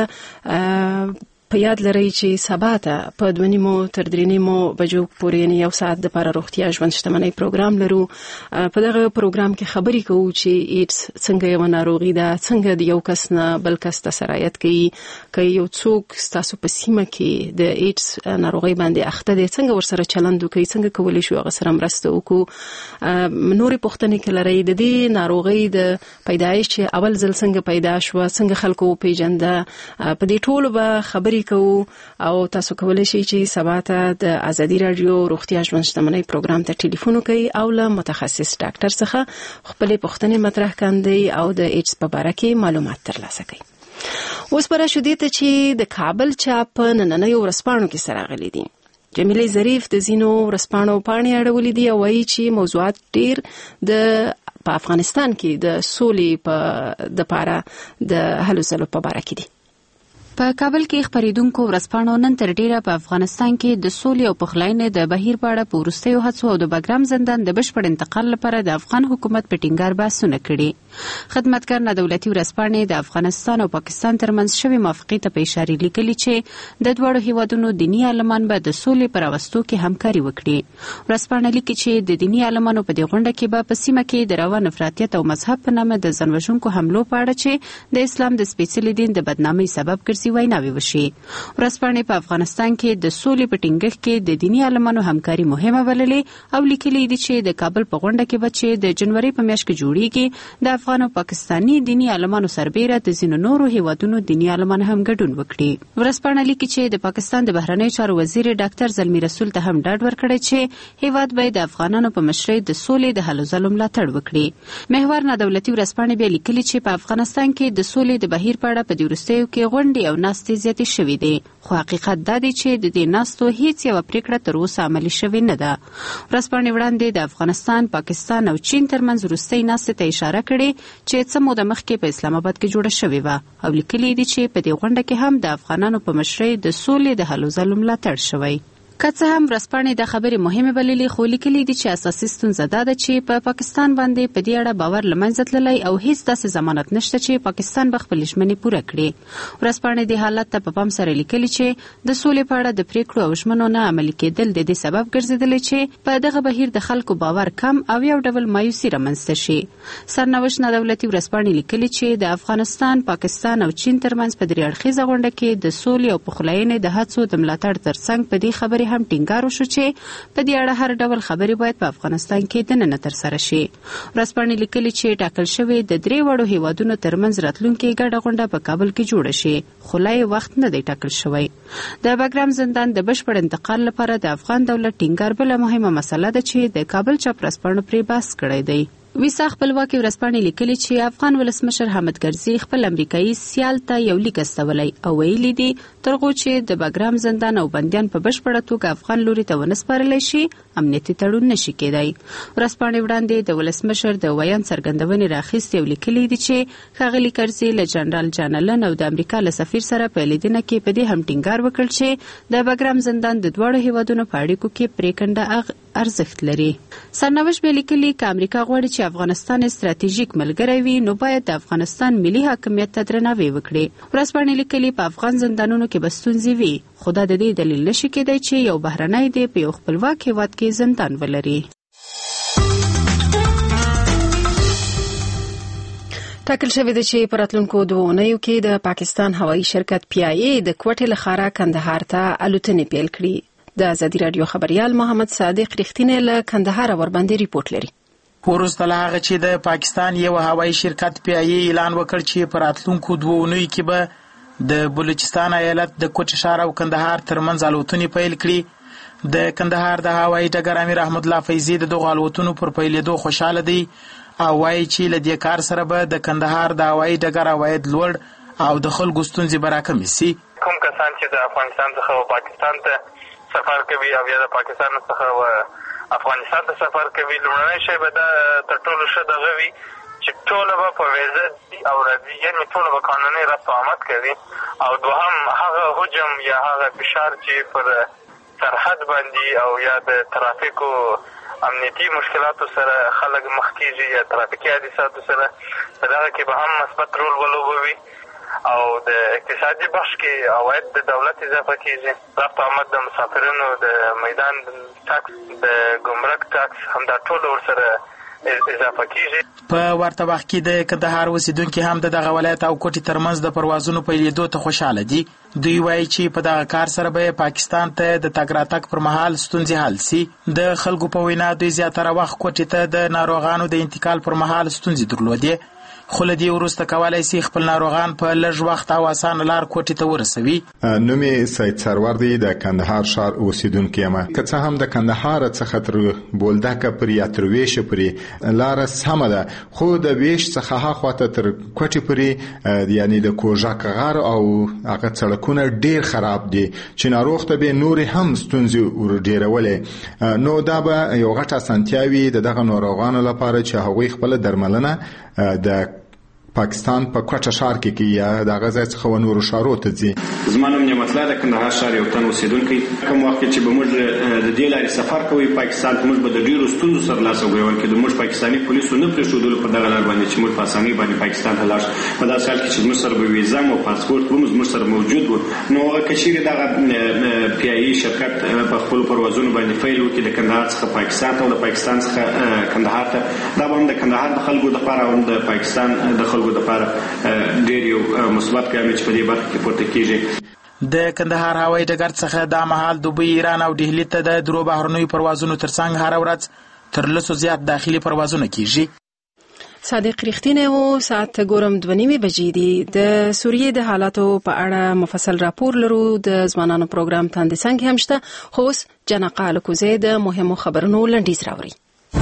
په یاد لرئ چې سبا ته په دوه نیمو تر درې نیمو بجو پورې یو ساعت د لپاره روغتیا ژوند شتمنۍ پروګرام لرو. په دغه پروګرام کې خبرې کوو چې ایډز څنګه یو ناروغي ده، څنګه د یو کس نه بل کس ته سرایت کوي. که یو څوک ستاسو په سیمه کې د ایډز ناروغۍ باندې اخته دی، څنګه ورسره چلند وکړي، څنګه کولی شو هغه سره مرسته وکړو. نورې پوښتنې که لرئ د دې ناروغۍ د پیدایش چې اول ځل څنګه پیدا شوه، څنګه خلکو وپېژنده، په دې ټولو به خبرې کوو. او تاسو کولی شئ چې سبا ته د ازادي رادیو روغتیا ژوند شتمنۍ پروګرام ته ټلیفون وکړئ او له متخصص ډاکټر څخه خپلې پوښتنې مطرح کاندئ او د ایډز په باره کې معلومات ترلاسه کړئ. اوس به راشو دې ته چې د کابل چاپ په نننیو ورځپاڼو کې څه راغلي دي. جمیله ظریف د ځینو ورځپاڼو پاڼې اړولې دي او وایي چې موضوعات ډېر د په افغانستان کې د سولې په دپاره د هلو ځلو په باره کې دي. په کابل کې خبرېدونکو ورځپاڼو نن تر ډیره په افغانستان کې د سولې او پخلاینې د بهیر په اړه په وروستیو هڅو او د بګرام زندان د بشپړ انتقال لپاره د افغان حکومت په ټینګار بحثونه کړي. خدمتګر ندولتي ورځپاڼې د افغانستان او پاکستان ترمنځ شوې موافقې ته په اشاره لیکلي چې د دواړو هیوادونو دیني عالمان به د سولې پر راوستو کې همکاري وکړي. ورځپاڼه لیکي چې د دیني عالمانو په دې غونډه کې به په سیمه کې د روان افراطیت او مذهب په نامه د ځانوژونکو حملو په اړه چې د اسلام د سپېڅلي دین د بدنامۍ سبب ګرځي سیاسي ویناوي وشي. ورځپاڼې په افغانستان کې د سولې په ټینګښت کې د دینی عالمانو همکاري مهمه بللې او لیکلي دي چې د کابل په غونډه کې به چې د جنوري په میاشت کې جوړیږي د افغان او پاکستاني دینی عالمانو سربیره د ځینو نورو هیوادونو دینی عالمان هم ګډون وکړي. ورځپاڼه لیکي چې د پاکستان د بهرنیو چارو وزیر ډاکټر زلمی رسول ته هم ډاډ ورکړی چې هیواد باید د افغانانو په مشرۍ د سولې د هلو ځلو ملاتړ وکړي. محور نادولتي ورځپاڼې بیا لیکلي چې په افغانستان کې د سولې د بهیر په اړه په دې وروستیو کې غونډې او ناستې زیاتې شوې دي، خو حقیقت دا دی چې د دې ناستو هیڅ یوه پریکړه تر اوسه عملي شوې نه ده. ورځپاڼې وړاندې د افغانستان، پاکستان او چین ترمنځ وروستۍ ناستې ته اشاره کړې چې څه موده مخکې په اسلام آباد کې جوړه شوې وه او لیکلي دي چې په دې غونډه کې هم د افغانانو په مشرۍ د سولې د هلو ځلو ملاتړ شوی. که څه هم ورځپاڼې د خبرې مهمې بللې، خو لیکلي دي چې اساسي ستونزه دا ده چې په پا پاکستان باندې په دې اړه باور له منځه تللی او هیڅ داسې ضمانت نشته چې پاکستان به خپلې ژمنې پوره کړي. ورځپاڼې دې حالت ته په پام سره لیکلي چې د سولې په اړه د پریکړو او ژمنو نه عملي کېدل د دې سبب ګرځېدلی چې په دغه بهیر د خلکو باور کم او یو ډول مایوسي رامنځته شي. سرنوشت نادولتي ورځپاڼې لیکلي چې د افغانستان، پاکستان او چین ترمنځ په درې اړخیزه غونډه کې د سولې او پخلاینې د هڅو د ملاتړ ترڅنګ په دې خبرې هم ټینګار وشو چې په دې اړه هر ډول خبرې باید په افغانستان کې دننه ترسره شي. ورځپاڼې لیکلي چې ټاکل شوی د درې وړو هیوادونو ترمنځ راتلونکې ګډه غونډه په کابل کې جوړه شي، خو لا یې وخت نه دی ټاکل شوی. د بګرام زندان د بشپړ انتقال لپاره د افغان دولت ټینګار بله مهمه مسله ده چې د کابل چاپ ورځپاڼو پرې بحث کړی دی. ویسا خپلواکي ورځپاڼې لیکلي چې افغان ولسمشر حامد کرزي خپل امریکایي سیال ته یو لیک استولی او ویلي دي تر څو چې د بګرام زندان او بندیان په بشپړه توګه افغان لوري ته ونه سپارلی شي، امنیتي تړون نشي کېدای. ورځپاڼې وړاندې د ولسمشر د ویان څرګندونې راخیستې او لیکلي دي چې ښاغلي کرزي له جنرال جان الن او د امریکا له سفیر سره په لیدنه کې په دې هم ټینګار وکړ چې د بګرام زندان د دواړو هیوادونو په اړیکو کې پریکنده ارزښت لري. سرنوشت به لیکلي که امریکا غواړي چې افغانستان استراتیژیک ملګری وي، نو باید د افغانستان ملي حاکمیت ته درناوی وکړي. ورځپاڼې لیکلي په افغان زندانونو کې به ستونزې وي، خو دا د دې دلیل نشي کېدای چې یو بهرنی دی په یو خپلواک هیواد کې زندان ولري. ټاکل شوې ده چې په راتلونکو دوو اونیو کې د پاکستان هوایي شرکت پی آی ای د کوټې له ښاره کندهار ته الوتنې پیل کړي. د ازادي راډیو خبریال محمد صادق رښتینی له کندهار ورباندې ریپورت لري. وروسته له هغه چې د پاکستان یو هوایي شرکت پی آی ای اعلان وکړ چې په راتلونکو دوو اونیو کې به د بلوچستان ایالت د کوټ ښار او کندهار ترمنځ الوتنې پیل کړي. د کندهار د هوایي ډګر امیر احمد الله فیضي د دغو الوتنو پر پیلېدو خوشحاله دی او وایي چې له دې کار سره به د کندهار د هوایي ډګر عواید لوړ او د خلکو ستونزې به راکمې سي. کوم کسان چې د افغانستان څخه پاکستان ته سفر کوي او یا د پاکستان څخه افغانستان ته سفر کوي، لومړنی شی به دا تر ټولو ښه دغه وي چې ټوله به په ویزه او راځي، یعنې ټوله به قانوني رفت و آمد کوي. او دوهم هغه حجم یا هغه فشار چې پر سرحد باندې او یا د ترافیکو امنیتي مشکلاتو سره خلک مخ کېږي یا ترافیکي حادثاتو سره، په دغه کې به هم مثبت رول ولوبوي. او د اقتصادي بخش کې عواید د دولت اضافه کېږي، رفت و آمد د مسافرینو، د میدان ټاکس، د ګمرک ټاکس، همدا ټول ورسره اضافه کېږي. په ورته وخت کې د کندهار اوسېدونکي هم د دغه ولایت او کوټې ترمنځ د پروازونو پیلېدو ته خوشحاله دي. دوی وایي چې په دغه کار سره به پاکستان ته د تګ راتګ پر مهال ستونزې حل سي. د خلکو په وینا دوی زیاتره وخت کوټې ته د ناروغانو د انتقال پر مهال ستونزې درلودې، خو له دې وروسته کولی سي خپل ناروغان په لږ وخت او اسانه لار کوټې ته ورسوي. نوم یې سید سرور دی، د کندهار ښار اوسېدونکی یم. که څه هم د کندهار څخه تر بولدکه پورې یا تر ویشه پورې لاره سمه ده، خو د ویش څخه هاخواته تر کوټې پورې یعنې د کوژک غر او هغه سړکونه ډېر خراب دي چې ناروغ ته به نورې هم ستونزې ورډېرولې. نو دا به یو غټه اسانتیا وي د دغه ناروغانو لپاره چې هغوی خپله درملنه د پاکستان په کوټه ښار کې کې یا د هغه ځای څخه ونورو ښارو ته ځي. زما نوم نعمت الله د کندهار ښار یو تن اوسېدونکی. کوم وخت چې به موږ د دې لارې سفر کوو پاکستان ته، موږ به د ډېرو ستونزو سره لاس او ګرېوان کېدو. موږ پاکستاني پولیسو نه پرېښودلو په دغه لار باندې چې موږ په اسانۍ باندې پاکستان ته لاړ شو. په داسې حال کې چې زموږ سره به ویزا او پاسپورټ هم زموږ سره موجود و. نو که چېرې دغه پی آی ای شرکت په خپلو پروازونو باندې پیل وکړي د کندهار څخه پاکستان ته او د پاکستان څخه کندهار ته، دا به هم د کندهار د خلکو دپاره او د پاکستان د خلکو خلکو لپاره ډېر یو مثبت ګام چې په دې برخه کې پورته کیږي. د کندهار هوایي ډګر څخه دا مهال دوبۍ، ایران او ډهلي ته د درو بهرنیو پروازونو ترڅنګ هره ورځ تر لسو زیات داخلي پروازونه کیږي. صادق رښتینی و. ساعت ګورم دوه نیمې بجې دي. د سوریې د حالاتو په اړه مفصل راپور لرو. د ځوانانو پروګرام تاندې څنګه هم شته. خو اوس جنقا لکوزی د مهمو خبرونو لنډیز راوړي.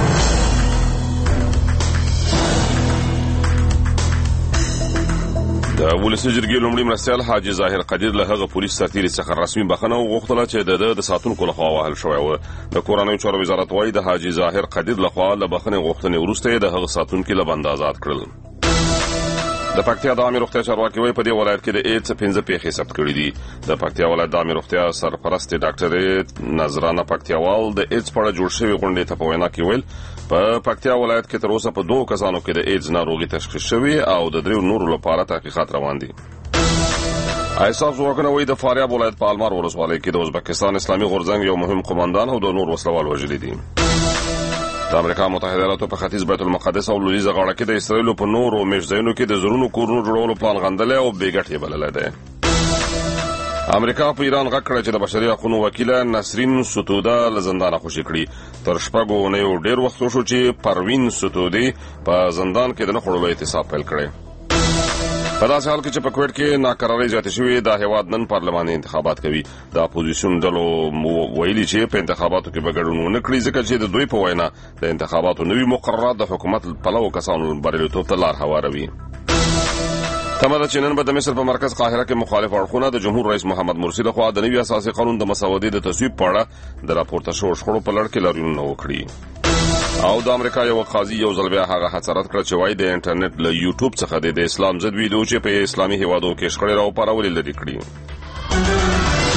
د ولسي جرګې لومړي مرستیال حاجي ظاهر قدیر له هغه پولیس سرتیري څخه رسمي بخښنه وغوښتله چې د د ساتونکو لخوا وهل شوی و. د کورنیو چارو وزارت وايي د حاجي ظاهر قدیر لخوا له بخښنې غوښتنې وروسته د هغه ساتونکي له بند آزاد کړل. د پکتیا د عامه روغتیا چارواکي وايي په دې ولایت کې د ایډز پنځه پیښې ثبت کړې دي. د پکتیا ولایت د عامه روغتیا سرپرست ډاکټر نظرانه پکتیاوال د ایډز په اړه جوړ شوی غونډې ته په وینا کې ویل په پکتیا ولایت کې تر اوسه په دوه کسانو کې د ایډز ناروغي تشخیص شوی او د دریو نورو لپاره تحقیقات روان دي. ایساف ځواکونه وايي د فاریاب ولایت په المار ولسوالۍ کې د ازبکستان اسلامي غورځنګ یو مهم قوماندان او د نور وسلوال وژلي دي. د امریکا متحده ایالاتو په ختیځ بیت المقدس او لویدیځه غاړه کې د اسرایلو په نورو میشتځایونو کې د زرونو کورونو جوړولو پلان غندلی او بې ګټې بللی دی. امریکا په ایران غږ کړی چې د بشري حقونو وکیله نسرین ستوده له زندانه خوشي کړي. تر شپږو اونیو ډېر وخت وشو چې پروین ستودي په زندان کې د نه خوړلو احتساب پیل کړی. په داسې حال کې چې په کویټ کې ناکرارۍ زیاتې شوې، دا هیواد نن پارلماني انتخابات کوي. د اپوزیسیون ډلو ویلي چې په انتخاباتو کې به ګډون ونه کړي ځکه چې د دوی په وینا د انتخاباتو نوي مقررات د حکومت پلوو کسانو بریالیتوب ته لار هواروي. تمه ده چې نن به د مصر په مرکز قاهره کې مخالف اړخونه د جمهور رئیس محمد مرسي لخوا د نوي اساسي قانون د مسودې د تصویب په اړه د راپورته شوو شخړو په لړ کې لاریونونه وکړي. او د امریکا یو قاضي یو ځل بیا هغه هڅه رد کړه چې وایي د انټرنیټ له یوټیوب څخه د اسلام ضد ویډیو چې په اسلامي هیوادو کې شخړې راوپارولې لرې کړي.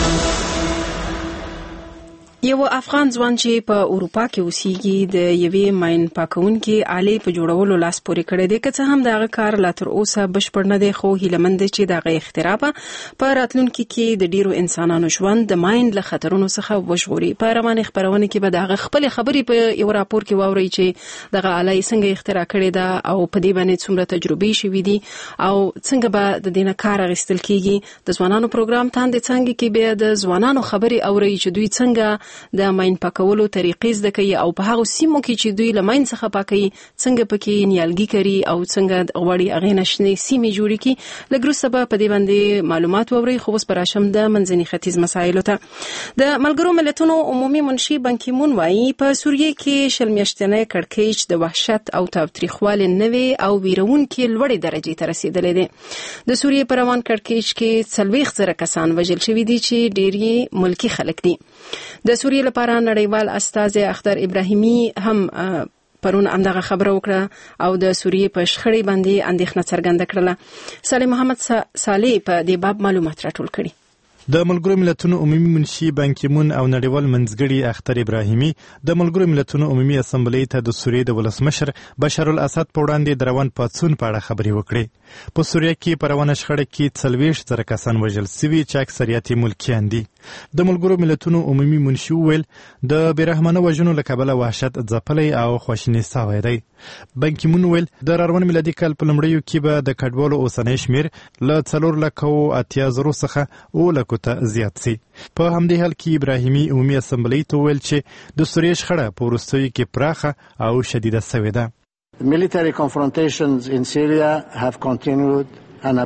یو افغان ځوان چې په اروپا کې اوسېږي د یوې ماین پاکونکي آلې په جوړولو لاس پورې کړی دی. که څه هم دغه کار لا تر اوسه بشپړ نه دی، خو هیلهمند دی چې دغه اختراع به په راتلونکي کې د ډیرو انسانانو ژوند د ماین له خطرونو څخه وژغوري. په روانې خبرونه کې به دغه خپلې خبرې په یو راپور کې واورئ چې دغه آله یې څنګه اختراع کړې ده او په دې باندې څومره تجربې شوي دي او څنګه به د دې نه کار اخیستل کیږي. د ځوانانو پروګرام تاندې څنګه کې بیا د ځوانانو خبرې اورئ چې دوی څنګه د ماین پاکولو طریقې زده کوي او په هغه سیمو کې چې دوی له ماین څخه پاکوي څنګه پکې نیالګي کوي او څنګه غوړي هغې نشنې سیمې جوړې کړي. لږ وروسته به په دې باندې معلومات واورئ. خو اوس به راشم د منځني ختیځ مسایلو ته. د ملګرو ملتونو عمومي منشي بان کی مون وایي په سوریې کې شل میاشتنۍ کړکېچ د وحشت او تاوتریخوالي نوې او ویرونکې لوړې درجې ته رسیدلې دي. د سوریې په روان کړکېچ کې څلوېښت زره کسان وژل شوي دي چې ډېر یې ملکي خلک دي. د سوریې لپاره نړیوال استازی اختر ابراهیمي هم پرون همدغه خبره وکړه او د سوریې په شخړې باندې اندېښنه څرګنده کړله. صالح محمد صالح په دې باب معلومات راټول کړي. د ملګرو ملتونو عمومي منشي بان کی مون او نړیوال منځګړي اختر ابراهیمي د ملګرو ملتونو عمومي اسمبلی ته د سوریې د ولسمشر بشار الاسد په وړاندې د روان پاڅون په اړه خبرې وکړې. په سوریه کې په روانه شخړه کې څلوېښت زره کسان وژل سوي چې اکثریت یې ملکیان دي. د ملګرو ملتونو عمومي منشي وویل د بېرحمانه وژنو له کبله وحشت ځپلی او خواشیني سوی دی. بان کی مون ویل د راروان میلادي کال په لومړیو کې به د کډوالو اوسنی شمېر له څلور لکو اتیا زرو څخه اووه لکو ته زیات سي. په همدې حال کې ابراهیمي عمومي اسمبلی ته ویل چې د سوریې شخړه په وروستیو کې پراخه او شدیده سوې ده. Military confrontations in Syria have continued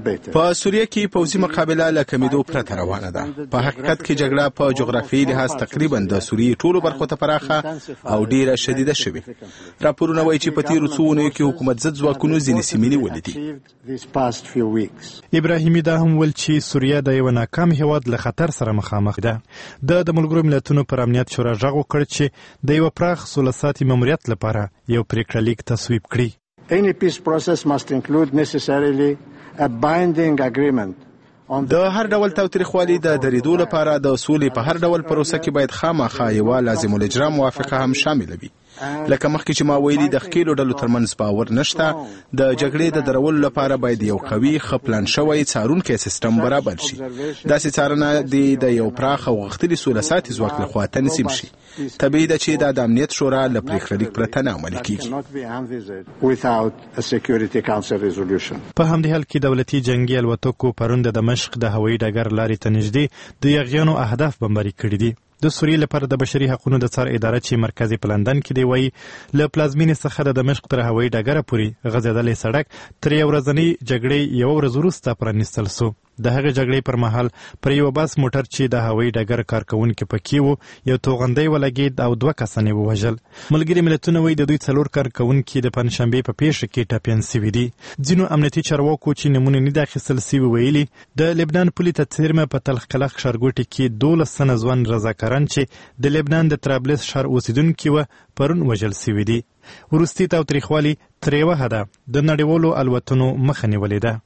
په سوریه کې پوځي مقابله له کمیدو پرته روانه ده. په حقیقت کې جګړه په جغرافیایي لحاظ تقریبا د سوریې ټولو برخو ته پراخه او ډیره شدیده شوې. راپورونه وایي چې په تیرو څو اونیو کې حکومت ضد ځواکونو ځینې سیمې نیولې دي. ابراهیمي دا هم ویل چې سوریه د یو ناکام هیواد له خطر سره مخامخ ده. د د ملګرو ملتونو پر امنیت شورا غږ وکړ چې د یو پراخ سولهساتي ماموریت لپاره یو پریکړه لیک تصویب کړي. Any peace process must include necessarily a binding agreement. د هر ډول تاوتریخوالي د درېدو لپاره د سولې په هر ډول پروسه کې باید خامخا یوه لازم الاجرا موافقه هم شامله وي. لکه مخکې چې ما ویلي د ښکېلو ډلو ترمنځ باور نشته. د جګړې د درولو لپاره باید یو قوي ښه پلان شوی څارونکی سیستم برابر شي. داسې څارنه د یو پراخ او غښتلي سوله ساتي ځواک لخوا تنظیم شي. طبیعي ده چې دا د امنیت شورا له پرېکړه لیک پرته نه عملي کېږي. په همدې حال کې دولتي جنگي الوتکو پرون د دمشق د هوایي ډګر لارې ته نږدې د یاغیانو اهداف بمباري کړي دي. د سوریې لپاره د بشري حقوقو د څار اداره چې مرکزي په لندن کې دی وایي له پلازمینې څخه د دمشق تر هوایي ډګره پورې غځېدلی سړک تر یو ورځنۍ جګړې یوه ورځ وروسته پرانیستل سو. د هغې جګړې پر مهال پر یوه بس موټر چې د هوایي ډګر کارکوونکي پکې وو یو توغندی ولګېد او دوه کسان یې ووژل. ملګري ملتونه وایي د دوی څلور کارکوونکي د پنجشنبې په پیښه کې ټپیان سوي دي. ځینو امنیتي چارواکو چې نومونه نه دي اخیستل سوي ویلي د لبنان پولې ته څیرمه په تلخ کلخ ښارګوټي کې دولس تنه ځوان رضاکاران چې د لبنان د طرابلس ښار اوسیدونکي وه پرون وژل سوي دي. وروستي تاوتریخوالي تر یوه حده د نړیوالو الوتنو مخه نیولې ده.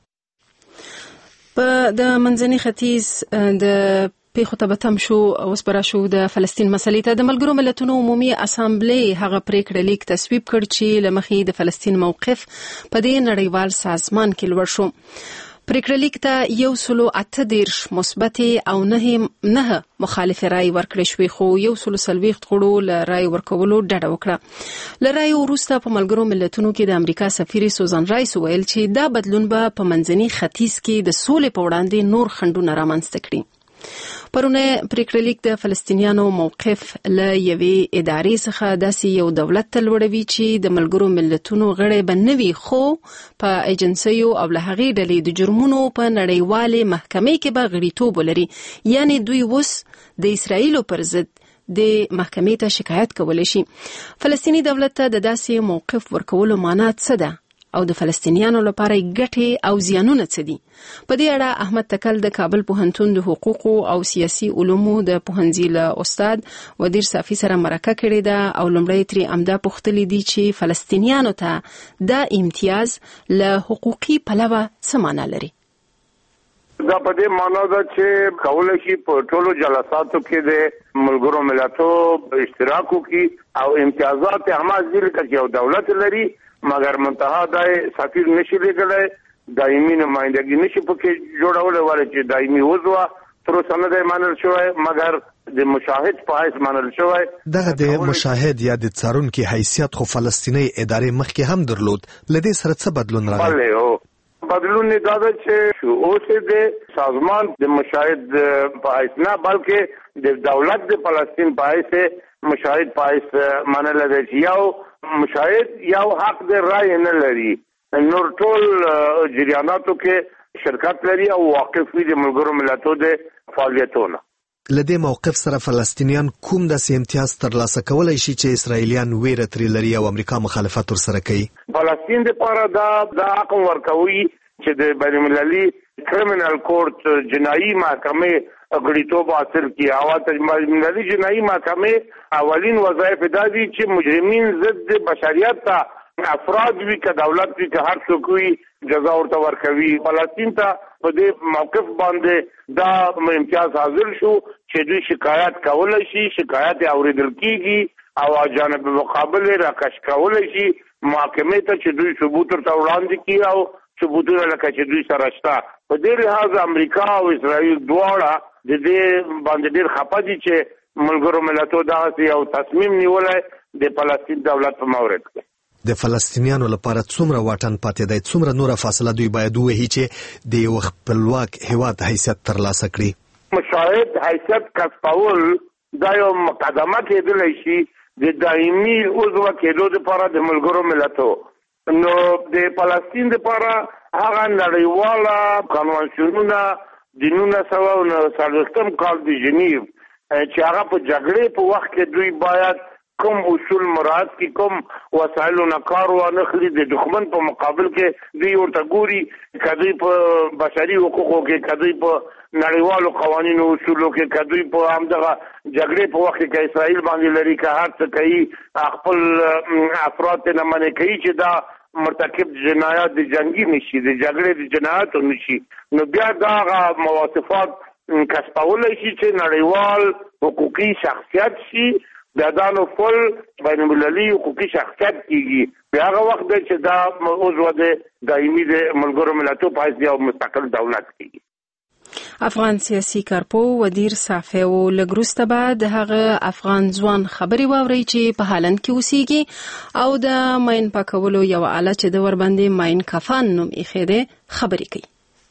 په د منځني ختیځ د پیښو ته به تم شو اوس به راشو د فلسطین مسلې ته. د ملګرو ملتونو عمومي اسامبلې هغه پریکړه لیک تصویب کړ چې له مخې د فلسطین موقف په دې نړیوال سازمان کې لوړ شو. پریکړه لیک ته یو سلو اته دېرش مثبتې او نه نه مخالفې رای ورکړې شوې، خو یو سلو څلوېښت غړو له رای ورکولو ډډه وکړه. له رای وروسته په ملګرو ملتونو کې د امریکا سفیر سوزان رایس وویل چې دا بدلون به په منځني ختیځ کې د سولې په وړاندې نور خنډونه رامنځته کړي. پرونه پریکړه لیک د فلسطینیانو موقف له یوې ادارې څخه داسې یو دولت ته لوړوي چې د ملګرو ملتونو غړی به نه وي، خو په ایجنسیو او له هغې ډلې د جرمونو په نړیوالې محکمې کې به غړیتوب ولري. یعنی دوی اوس د اسرائیلو پر ضد د محکمې ته شکایت کولی شي. فلسطیني دولت ته د داسې موقف ورکولو معنا څه ده او د فلسطینیانو لپاره ګټې او زیانونه څه دي؟ په دې اړه احمد تکل د کابل پوهنتون د حقوقو او سیاسي علومو د پوهنځي له استاد ودیر صافي سره مرکه کړې ده او لومړی ترې امدا پوښتلي دي چې فلسطینیانو ته دا امتیاز له حقوقي پلوه څه معنا لري؟ دا په دې معنا ده چې کولای شي په ټولو جلساتو کې د ملګرو ملتونو اشتراک وکړي او امتیازات هم ځل کې یو دولت لري، مگر منتها د سفیر نشي لګلای، دایمي نمائندګي نشي پکې جوړول ولې چې دایمي وضو تر اوسه نه دی منل شوی، مگر د مشاهد په حیث منل شوی. دغه د مشاهد یا د څارونکي حیثیت خو فلسطیني ادارې مخکې هم درلود. لدې سره څه بدلون راغلی؟ بله هو بدلون دا ده چې اوس د سازمان د مشاهد په حیث نه بلکې د دولت د فلسطین په حیث مشاهد په حیث منل دی چې یو مشاهد یو حق د رای نه لري، نور ټول جریاناتو کې شرکت لري او واقف وي د ملګرو ملتونو د فعالیتونو. لدې موقف سره فلسطینیان کوم داسې امتیاز ترلاسه کولی شي چې اسرائیلیان ویره ترې لري او امریکا مخالفت ورسره کوي؟ فلسطین دپاره دا دا حق ورکوي چې د بین المللي کرمینل کورټ جنایي محکمې غړیتوب حاصل کړي. او د ملي جنایي محکمې اولین وظایف دا دي چې مجرمین ضد بشریت ته افراد وي که دولت وي که هر څوک وي جزا ورته ورکوي. فلسطین ته په دې موقف باندې دا امتیاز حاصل شو چې دوی شکایت کولی شي، شکایت اوریدل کیږي او جانب مقابل راکش کولی شي محکمې ته چې دوی ثبوت ورته وړاندې کړي او ثبوتونه لکه چې دوی سره شته. په دې لحاظ امریکا او اسرائیل دواړه د دې باندې ډېر خفه دي چې ملګرو ملتونو داسې یو تصمیم نیولی د فلسطین دولت په مورد کې. د فلسطینیانو لپاره څومره واټن پاتې دی؟ څومره نوره فاصله دوی باید ووهي چې د یو خپلواک هیواد حیثیت ترلاسه کړي؟ مشاهد حیثیت کسبول دا یو مقدمه کېدلی شي د دایمي عضو کېدو دپاره د ملګرو ملتونو. نو د فلسطین دپاره هغه نړیواله کنوانسیونونه د نولس سوه څلوېښتم کال د ژنیو چې هغه په جګړې په وخت کې دوی باید کوم اصول مراعات کړي، کوم وسایلو نه کار وانخلي، د دښمن په مقابل کې دوی ورته ګوري، که دوی په بشري حقوقو کې، که دوی په نړیوالو قوانینو اصولو کې، که دوی په همدغه جګړې په وخت کې که اسرائیل باندې لري، که هر څه کوي خپل افراد ته نه منع کوي چې دا مرتکب جنایات د جنگي نشي، د جګړې د جنایاتو نشي، نو بیا دا مواصفات کسبولی شي چې نړیوال حقوقي شخصیت شي د ادانو فل بین المللي حقوقي شخصیت کیږي بیا هغه وخت چې دا عضو د دایمي د ملګرو ملتونو په حیث یو مستقل دولت کیږي. افغان سیاسي کارپو ودیر صافی و لګروسته بعد د هغه افغان ځوان خبري واوري چې په هالند کې اوسېږي او د ماین پاکولو یو آله چې د ورباندې ماین کافان نوم یې ده خبري کوي.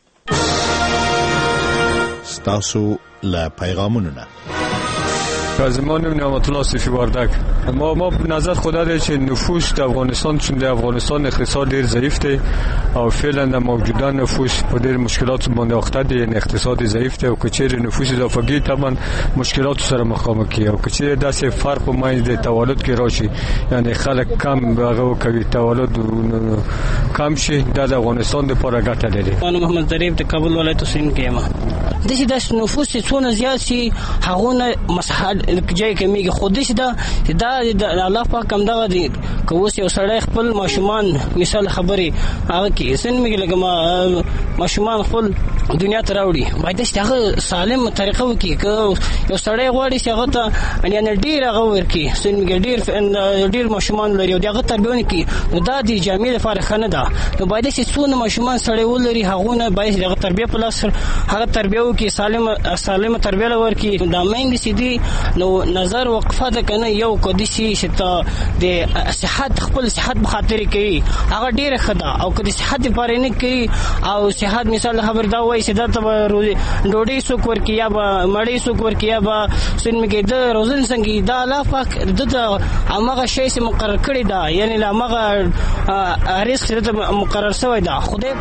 ستاسو لا پیغامونه کازمانم نعمت الله صفی وردک. ما ما نظر خود داره که نفوس در افغانستان چون در افغانستان اقتصاد دیر ضعیف ده او فعلا در موجوده نفوس په ډېر مشکلات باندې اخته دي، یعنی اقتصاد ضعیف ده او کچیر نفوس اضافه‌گی طبعا مشکلات سره مخامخ کی او کچیر داسې فرق په مایز د تولد کې راشي، یعنی خلک کم هغه کوي تولد کم شي د افغانستان لپاره ګټه لري. انا محمد ظریف د کابل ولایت حسین کېما د دې د نفوس څونه زیات شي هغه مسحل جای کمیږي خود دې دا د الله پاک هم دغه دي که اوس یو سړی خپل ماشومان مثال خبري هغه کې سن میږي لکه ماشومان خپل دنیا ته راوړي باید چې هغه سالم طریقه وکړي. که یو سړی غواړي چې هغه ته یعنی ډیر هغه ورکړي سن میږي ډیر ډیر ماشومان لري او دغه تربیونه کې نو دا د جامع لپاره خنه ده. نو باید چې څونه ماشومان سړی ولري هغه نه باید دغه تربیه په لاس هغه تربیه وکړي سالم سالم تربیه ورکړي. دا مینګ سي دي نو نظر وقفه ده کنه یو کدي شي چې ته د صحت خپل صحت بخاطر کوي هغه ډیره خدا او کدي صحت لپاره نه کوي او صحت مثال خبر دا وایي چې دا ته ډوډۍ سوک ورکی یا به مړی سوک ورکی یا به سن میګه د روزن څنګه دا الله پاک د هغه شی چې مقرر کړی دا یعنی لا هغه رزق چې مقرر شوی دا خدای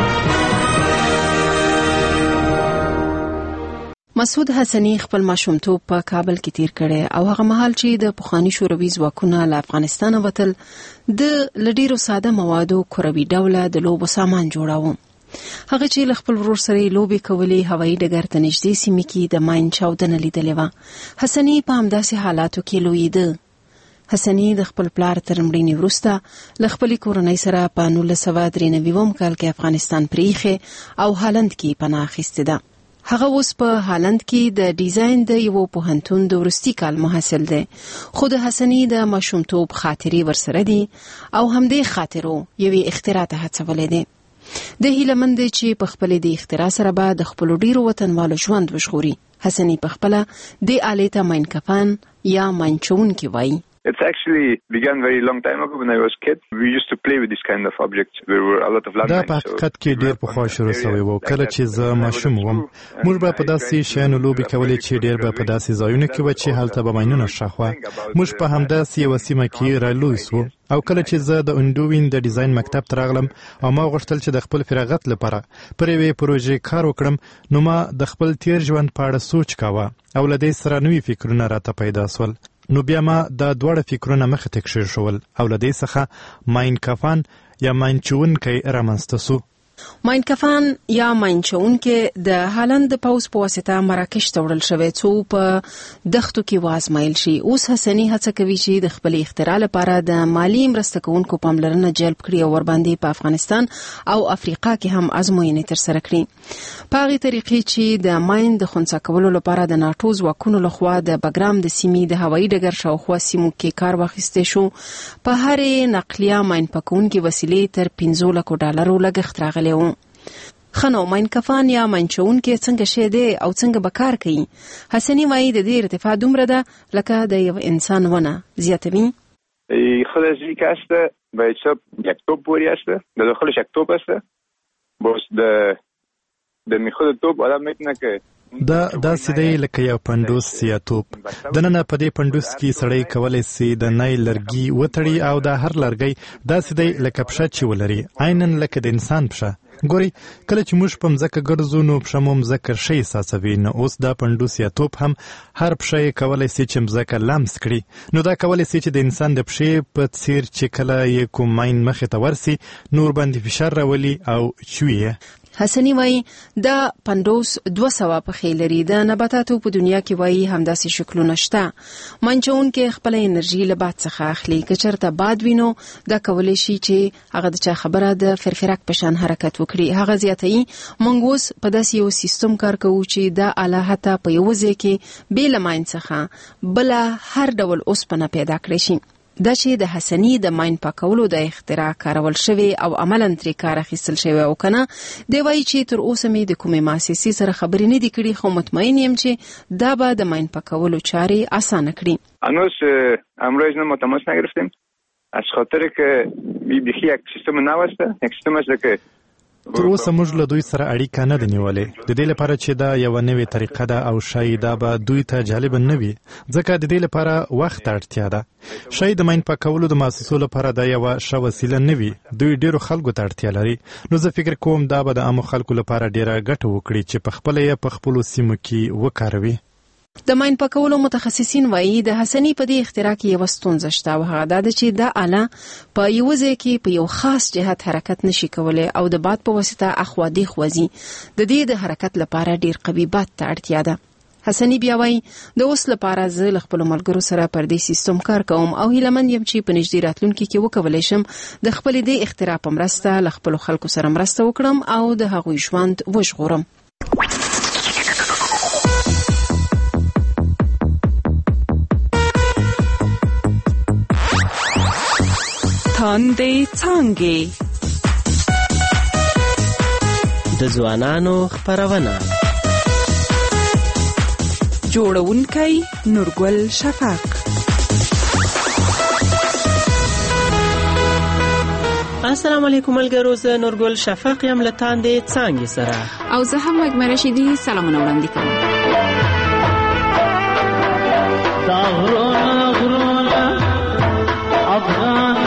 مسعود حسنی خپل ماشومتوب په کابل کې تیر کړي او هغه مهال چې د پخوانی شوروي ځواکونه له افغانستان وتل د لډیرو ساده موادو کوروي ډوله د لوبو سامان جوړاوه. هغه چې خپل ورور سره لوبي کولې هوایي ډګر ته نږدې سیمه کې د ماین چاودنه لیدلې و. حسنی په همداسې حالاتو کې لویده. حسنی د خپل پلار تر مړینې وروسته له خپلې کورنۍ سره په نولس سوه درې نوي کال کې افغانستان پریښی او هالند کې پناه اخیستې ده. هغه اوس په هالند کې د ډیزاین د یو پوهنتون د وروستي کال محصل دی، خو د حسنی د ماشومتوب خاطرې ورسره دي او همدې خاطرو یوې اختراع ته هڅولې دي. د هیلمند چې په خپل د اختراع سره به د خپل ډیرو وطنوالو ژوند وژغوري. حسنی په خپل د آلې ته ماین کفن یا ماین چونکی وایي. It's actually began very long time ago when I was a kid. We used to play with this kind of objects. There were a lot of landmines. دا په حقیقت کې ډېر پخوا شروع شوی و. کله چې زه ماشوم وم موږ به په داسې شیانو لوبې کولې چې ډېر به په داسې ځایونو کې و چې هلته به ماینونه ښخ وه. موږ په همداسې یوه سیمه کې رالوی سو او کله چې زه د انډووین د ډیزاین مکتب ته راغلم او ما غوښتل چې د خپل فراغت لپاره پر یوې پروژې کار وکړم نو ما د خپل تیر ژوند په اړه سوچ کاوه او له دې سره نوي فکرونه راته پیدا سول. نو بیا ما دا دواړه فکرونه مخې ته کښېښول او له دې څخه ماین کفن یا ماین چونکی رامنځته سو. ماین کفن یا ماین چونکی د هالند د پوځ په واسطه مراکش ته وړل شوی څو په دښتو کې وازمایل شي. اوس حسنی هڅه کوي چې د خپل اختراع لپاره د مالی مرسته کوونکو پاملرنه جلب کړي او ورباندې په افغانستان او افریقا کې هم ازموینې ترسره کړي. په هغې طریقې چې د ماین د خنثی کولو لپاره د ناټو ځواکونو لخوا د بګرام د سیمې د هوایي ډګر شاوخوا سیمو کې کار واخیستی شو. په هرې نقلیه ماین پاکونکې وسیلې تر پنځه لکو ډالرو لګښت راغلی. خنو ماین کفن یا ماین چونکی څنګه شی دی او څنګه به کار کوي؟ حسنی وایي د دې ارتفاع دومره ده لکه د یو انسان ونه. زیاتوي خودش یک هسته به حساب یک توپ بوری هسته در داخلش یک توپ هسته باز در میخود توپ آدم میتونه که دا داسې دی لکه یو پنډوس یا توپ. دننه په دې پنډوس کې سړی کولی سي د نای لرګي وتړي او دا هر لرګی داسې دی لکه پښه چې ولري عیناً لکه د انسان پښه. ګوري کله چې موږ په مځکه ګرځو نو پښه مو مځکه ښه احساسوي. نو اوس دا پنډوس یا توپ هم هر پښه یې کولی سي چې مځکه لمس کړي. نو دا کولی سي چې د انسان د پښې په څیر چې کله یې کوم ماین مخې ته ورسي نور باندې فشار راولي او چوي یې. حسنی وایي دا پندوس دوه سوه پخې لري. د نباتاتو په دنیا کې وایي همداسې شکلونه شته. منچون کې خپل انرژي له باد څخه اخلي. که چېرته باد وینو دا کولی شي چې هغه د چا خبره د فرفرک په شان حرکت وکړي. هغه زیاتوي موږ اوس په داسې یو سیستم کار کوو چې دا آله حتی په یو ځای کې بې له ماین څخه بله هر ډول اوسپنه پیدا کړی شي. دا چې د حسنی د ماین پاکولو د اختراع کارول شوی او عملاً ترې کار اخیستل شوی او کنه دی وایي چې تر اوسه مې د کومې مؤسسې سره خبرې نه دي کړې، خو مطمئن یم چې دا به د ماین پاکولو چارې اسانه کړي. هنوز امروز نه تماس نگرفتیم از خاطر که بیخی یک سیستم نو است، یک سیستم است که تر اوسه موږ له دوی سره اړیکه نه ده نیولې، د دې لپاره چې دا یو نوې طریقه ده او شاید دا به دوی ته جالب نه وي، ځکه د دې لپاره وخت اړتیا ده. شاید د ماین پاکولو د مؤسسو لپاره دا یو ښه وسیله نه وي، دوی ډیرو خلکو ته اړتیا لري. نو زه فکر کوم دا به د عامو خلکو لپاره ډیره ګټه وکړي چې په خپله یې په خپلو سیمو کې وکاروي. د ماین پاکولو متخصصین وایي د حسنی په دې اختراع کې یو ستونزه شته او هغه دا ده چې دا آله په یو ځای کې په یو خاص جهت حرکت نشي کولی او د باد په واسطه اخوا دیخوا ځي. د دې د حرکت لپاره ډیر قوي باد ته اړتیا ده. حسنی بیا وایي د اوس لپاره زه له خپلو ملګرو سره پر دې سیستم کار کوم او هیلهمند یم چې په نږدې راتلونکي کې وکولی شم د خپلې دې اختراع په مرسته له خپلو خلکو سره مرسته وکړم او د هغوی ژوند وژغورم. تاندې څانګې د ځوانانو خپرونه جوړونکی نورګل شفق. السلام علیکم ملګرو، زه نورګل شفق یم له تاندې څانګې سره او زه هم وګمه رشیدي سلامونه وړاندې کوم. دا غرونه غرونه افغان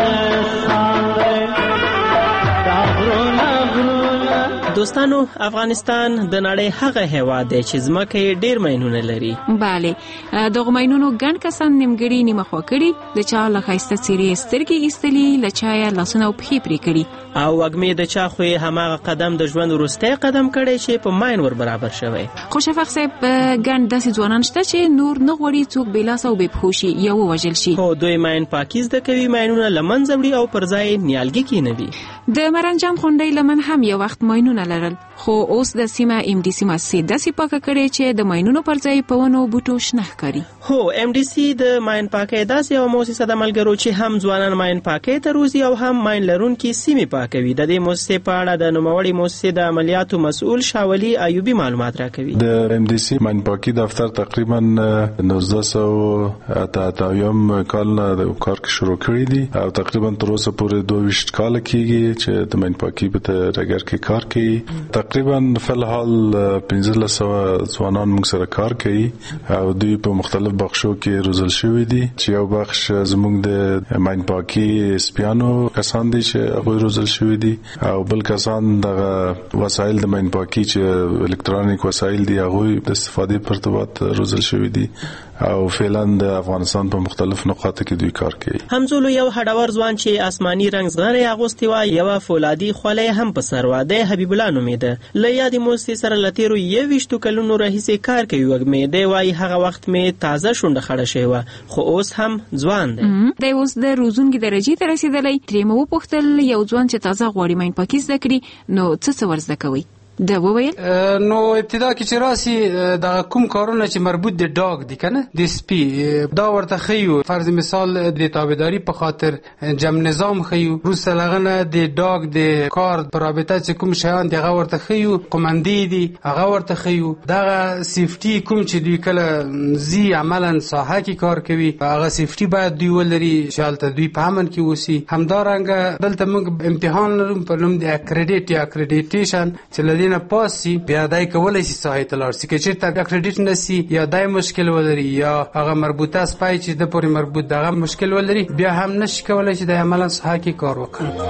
دوستانو، افغانستان د نړۍ هغه هیواد دی چې ځمکه یې ډیر ماینونه لري. بله، دغه ماینونو ګڼ کسان نیمګړي نیمه خوا کړي، د چا له ښایسته څیرې سترګې ایستلي، له چا یې لاسونه او پښې پرې کړي او وږمې د چا خو یې هماغه قدم د ژوند وروستی قدم کړی چې په ماین ور برابر شوی. خو شفق صاحب، ګڼ داسې ځوانان شته چې نور نه غواړي څوک بې لاسه او بې پښو شي یا ووژل شي. هو، دوی ماین پاکي زده کوي، ماینونه له منځه وړي او پر ځای یې نیالګي کېنوي. د مرنجان غونډۍ لمن هم یو وخت ماینونه لرل، خو اوس د سیمه ام ډي سي مؤسسې داسې پاکه کړې چې د ماینونو پر ځای په ونو بوټو شنه ښکاري. هو، ام ډي سي د ماین پاکۍ داسې یوه مؤسسه ده ملګرو چې هم ځوانان ماین پاکۍ ته روزي او هم ماین لرونکي سیمې پاکوي. د دې مؤسسې په اړه د نوموړې مؤسسې د عملیاتو مسؤل شاولي ایوبي معلومات راکوي. د ام ډي سي ماین پاکي دفتر تقریبا نوزده سوه اته اویایم کال نه د کار کې شروع کړی دي او تقریبا تر اوسه پورې دوه ویشت کال کېږي چې د ماین پاکي په ډګر کې کار کوي. تقریبا فلحال پنځلس سوه ځوانان موږ سره کار کوي او دوی په مختلف بخشو کې روزل شوي دي چې یو بخش زموږ د ماین پاکي سپیانو کسان دي چې هغوی روزل شوي دي او بل کسان دغه وسایل د ماین پاکي چې الکترونیک وسایل دي هغوی د استفادې په ارتباط روزل شوي دي او فعلا د افغانستان په مختلف نقاطو کې دوی کار کوي. همزولو یو هډور ځوان چې آسماني رنګ زغری اغوستی و، یو فولادي خولۍ هم په سر و، د حبیب الله نومیده. له یادې مؤسسې سره له تیرو یویشتو کلونو راهیسې کار کوي. وږمې دی وایي هغه وخت مې تازه شونډه خړه شوې وه، خو اوس هم ځوان دی. دی اوس د روزونکي درجې ته رسېدلی. ترې مې وپوښتل یو ځوان چې تازه غواړي ماین پاکي زده کړي نو څه څه ور زده کوئ؟ دا وویل نو ابتدا کې چې راسي د کوم کارونه چې مربوط د ډاګ دي کنه د سپي دا ورته خيو، فرض مثال د تابعداري په خاطر جمع نظام خيو، روسه لغنه د ډاګ د کار په رابطه چې کوم شیان دغه ورته خيو، قومندې دي هغه ورته خيو، دغه سیفټي کوم چې دوی کله زی عملاً ساحه کې کار کوي هغه سیفټي باید دوی ولري شالته دوی په امن کې وسی. همدارنګه دلته موږ امتحان لرو په نوم د اکریډیټ یا اکریډیټیشن چې لدی نه پاسي بیا دای کولای شي ساحه ته لاړ شي. که چیرته اکریډیټ نسی یا دای مشکل ولري یا هغه مربوطه سپای چې د پورې مربوط دغه مشکل ولري بیا هم نشي کولای شي د عملاً ساحه کې کار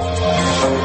وکړي.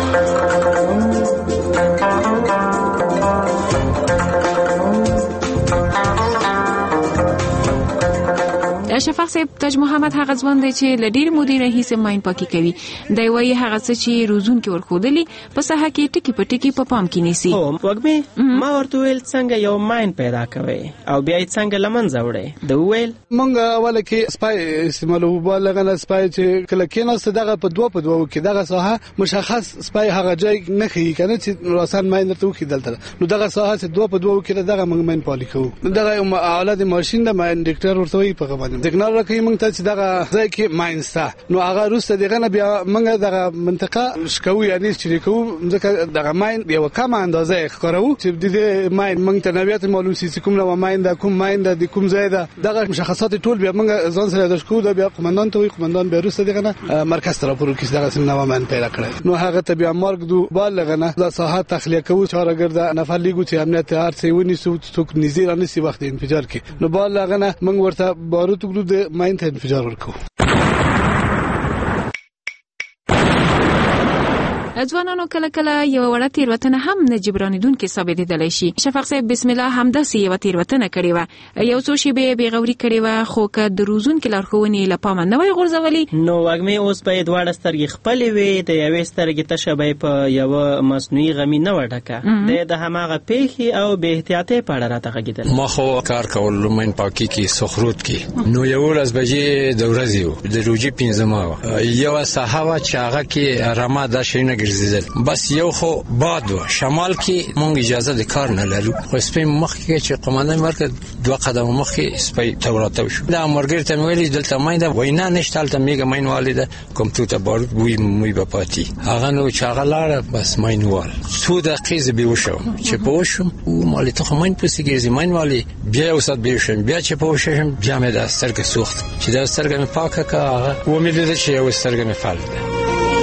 شفاق صاحب تاج محمد هغه ځوان دی چې له ډېرې مودې راهیسې ماین پاکي کوي. دی وایي هغه څه چې روزونکي ورښودلي په ساحه کې ټکي په ټکي په پام کې نیسي. هو وګمې ما ورته ویل څنګه یو ماین پیدا کوي او بیا یې څنګه له منځه وړئ. ده وویل موږ اوله کې سپای استعمالوو. بالغه نه سپای چې کله کېناسته دغه په دوه په دوه کې دغه ساحه مشخص سپای هغه ځای نه ښیي کنه چې راسن ماین درته وکړي دلته. نو دغه ساحه چې دوه په دوه کې دغه موږ ماین پالي کوو. دغه اولاد ماشين د ماین ډیکټر ورته وي په باندې سیګنال راکوي موږ ته چې دغه ځای کې ماین سته. نو هغه روسته دغه نه بیا موږ دغه منطقه شکوي یعنی چې کوو ځکه دغه ماین یو کم اندازه ښکارو چې د دې ماین موږ ته نویات معلوم سي کوم نو ماین د کوم ماین د کوم ځای ده دغه مشخصات ټول بیا موږ ځان سره د شکو د بیا قومندان ته وي قومندان به روسته دغه نه مرکز ته راپور کوي دغه سم نو ماین پیدا کړی. نو هغه ته بیا مارګ دو بالغه نه د ساحه تخلیه کوي چارګرد نفر لیګو چې امنیت هر څه ونی سو څوک نږدې رانه سي وخت انفجار کې. نو بالغه نه موږ ورته باروت ګلو د ماین ته انفجار ورکو. ځوانانو کله کله یو وړه تیروتنه هم نه جبرانیدونکې ثابتېدلی شي. شفاق صاحب بسم الله همداسې یوه تیروتنه کړې وه. یو څو شېبې بېغوري کړې وه خو که د روزونکي لارښوونې له پامه نه وای غورځولي نو وږمې اوس به یې دواړه سترګې خپلې وې د یوې سترګې تشه به یې په یوه مصنوعي غمي نه وه ډکه. دی د هماغه پیښې او بې احتیاطۍ په اړه راته غږېدل. ما خو کار کول ماین پاکي کې سخروت کې نو یولس بجې د ورځې وو د روژې پنځمه وه. یوه ساحه وه چې هغه کې رمه دا شیونه ګرځېدل. بس یو خو باد و شمال کې مونږ اجازه د کار نه لرو خو سپی مخکې چې قومندان مرکز دوه قدم مخکې سپی توراتو شو. دا مرګر ته ویلي دلته ماین ده وینا نشته دلته میګه ماین والده کمپیوټر بارود وی موي په پاتې هغه نو چې هغه لاړه بس ماین وال څو دقیقې به وشو چې پوښم او مالې ته ماین پسې ګرځي ماین والی بیا وسات به شم بیا چې پوښم بیا مې د سترګې سوخت چې د سترګې مې پاکه کا هغه و مې دې چې یو سترګې مې فعال ده.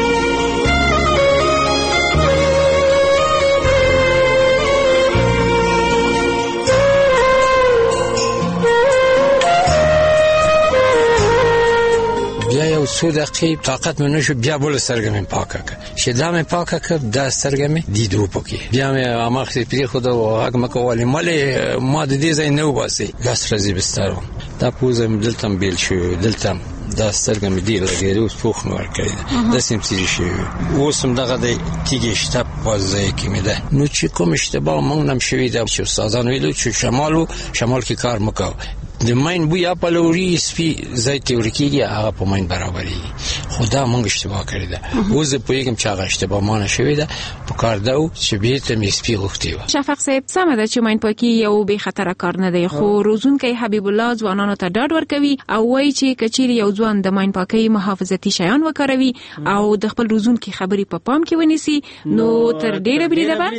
یو څو دقیقې طاقت مې نشو بیا بل سترګې مې پاکه کړه چې دا مې پاکه کړه دا سترګې مې دیدو پکې بیا مې اماخته پرې خو دا هغه مکوالي مالې ما د دې ځای نه وباسي لاس راځي بستر دا پوزه مې دلته بیل شو دلته دا سترګې مې دی لګېږي اوس پوښ نور کړی دا سیم سي شي اوس هم دغه د تیګې شته په ځای کې مې ده نو چې کوم اشتباه مونږ نم شوی دا چې استادان ویلو چې شمالو شمال کې کار مکو د ماین بویا په لوري سپي زای تیوریکي هغه په ماین برابرې خدا مونږ اشتباه کړی ده اوس په یوم چې هغه اشتباه مانه شوی ده په کار دا چې به ته مې سپي غوښتي و. شفاق صاحب سمه ده چې ماین پاکي یو به خطر کار نه دی خو روزونکي حبیب الله ځوانانو ته ډاډ ورکوي او وایي چې کچېری یو ځوان د ماین پاکي محافظتي شیان وکاروي او د خپل روزونکي خبرې په پام کې ونیسي نو تر ډیره بریده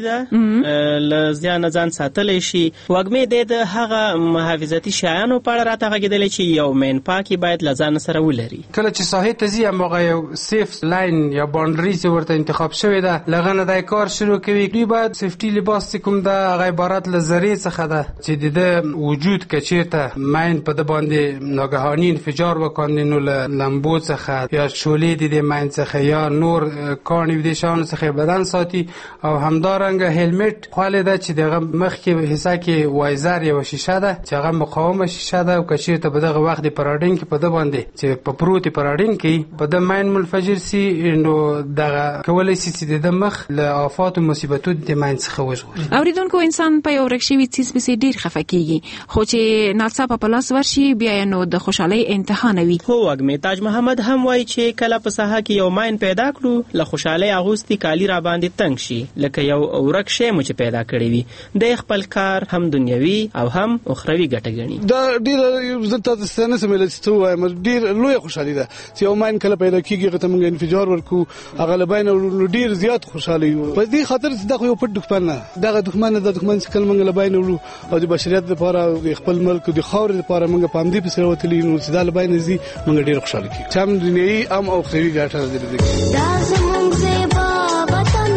به ل ځان ځان ساتل شي. وګمې د هغه محافظتي شیان نو په اړه راته غږېدل چې یو مین پاکي باید لزان سره ولري. کله چې ساحې ته ځي هغه یو سیف لاین یا باونډري چې ورته انتخاب شوی ده لغه نه د کار شروع کوي دوی باید سیفټي لباس کوم ده هغه عبارت له ذرې څخه ده چې د وجود کچیرته ماین په د باندې ناګهاني انفجار وکړي نو له لمبو څخه یا شولې د ماین څخه یا نور کاني د شان څخه بدن ساتي او همدارنګه هلمټ خاله ده چې دغه مخ کې حصہ کې وایزر یا شیشه ده چې هغه مقاومه شاده او کچیرته په دغه وخت د پراډینګ په د باندې چې په پروت پراډینګ کې په د ماین منفجر سي نو دغه کولای سي چې د مخ له آفات او مصیبتو د ماین څخه وژغوري. اوریدونکو انسان په یو ورکشوي چیز به ډیر خفه کیږي خو چې ناڅاپه په لاس ورشي بیا نو د خوشحالي انتها نه وي. خو وګمې تاج محمد هم وایي چې کله په ساحه کې یو ماین پیدا کړو له خوشحالي اغوستي کالی را باندې تنگ شي لکه یو ورک شی مو چې پیدا کړی وي د خپل کار هم دنیوي او هم اخروی ګټه ګڼي. ډیر زه تاسو څنګه سمېل چې ته وایم ډیر لوی خوشحالي ده چې یو ماین کله پیدا کیږي هغه ته موږ انفجار ورکو هغه لباین ډیر زیات خوشحالي یو په دې خاطر چې دا یو پټ دښمن نه دغه دښمن د دښمن څخه موږ لباین ورو او د بشریت لپاره د خپل ملک د خاور لپاره موږ پام دې په سره وتلی نو چې دا لباین زی موږ ډیر خوشحالي کیږو چې هم دنیوي ام او اخروی ګټه لري. دا زموږ زیبا وطن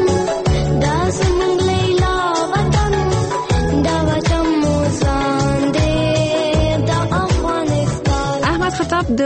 دا زموږ لیلا وطن دا وطن خطاب د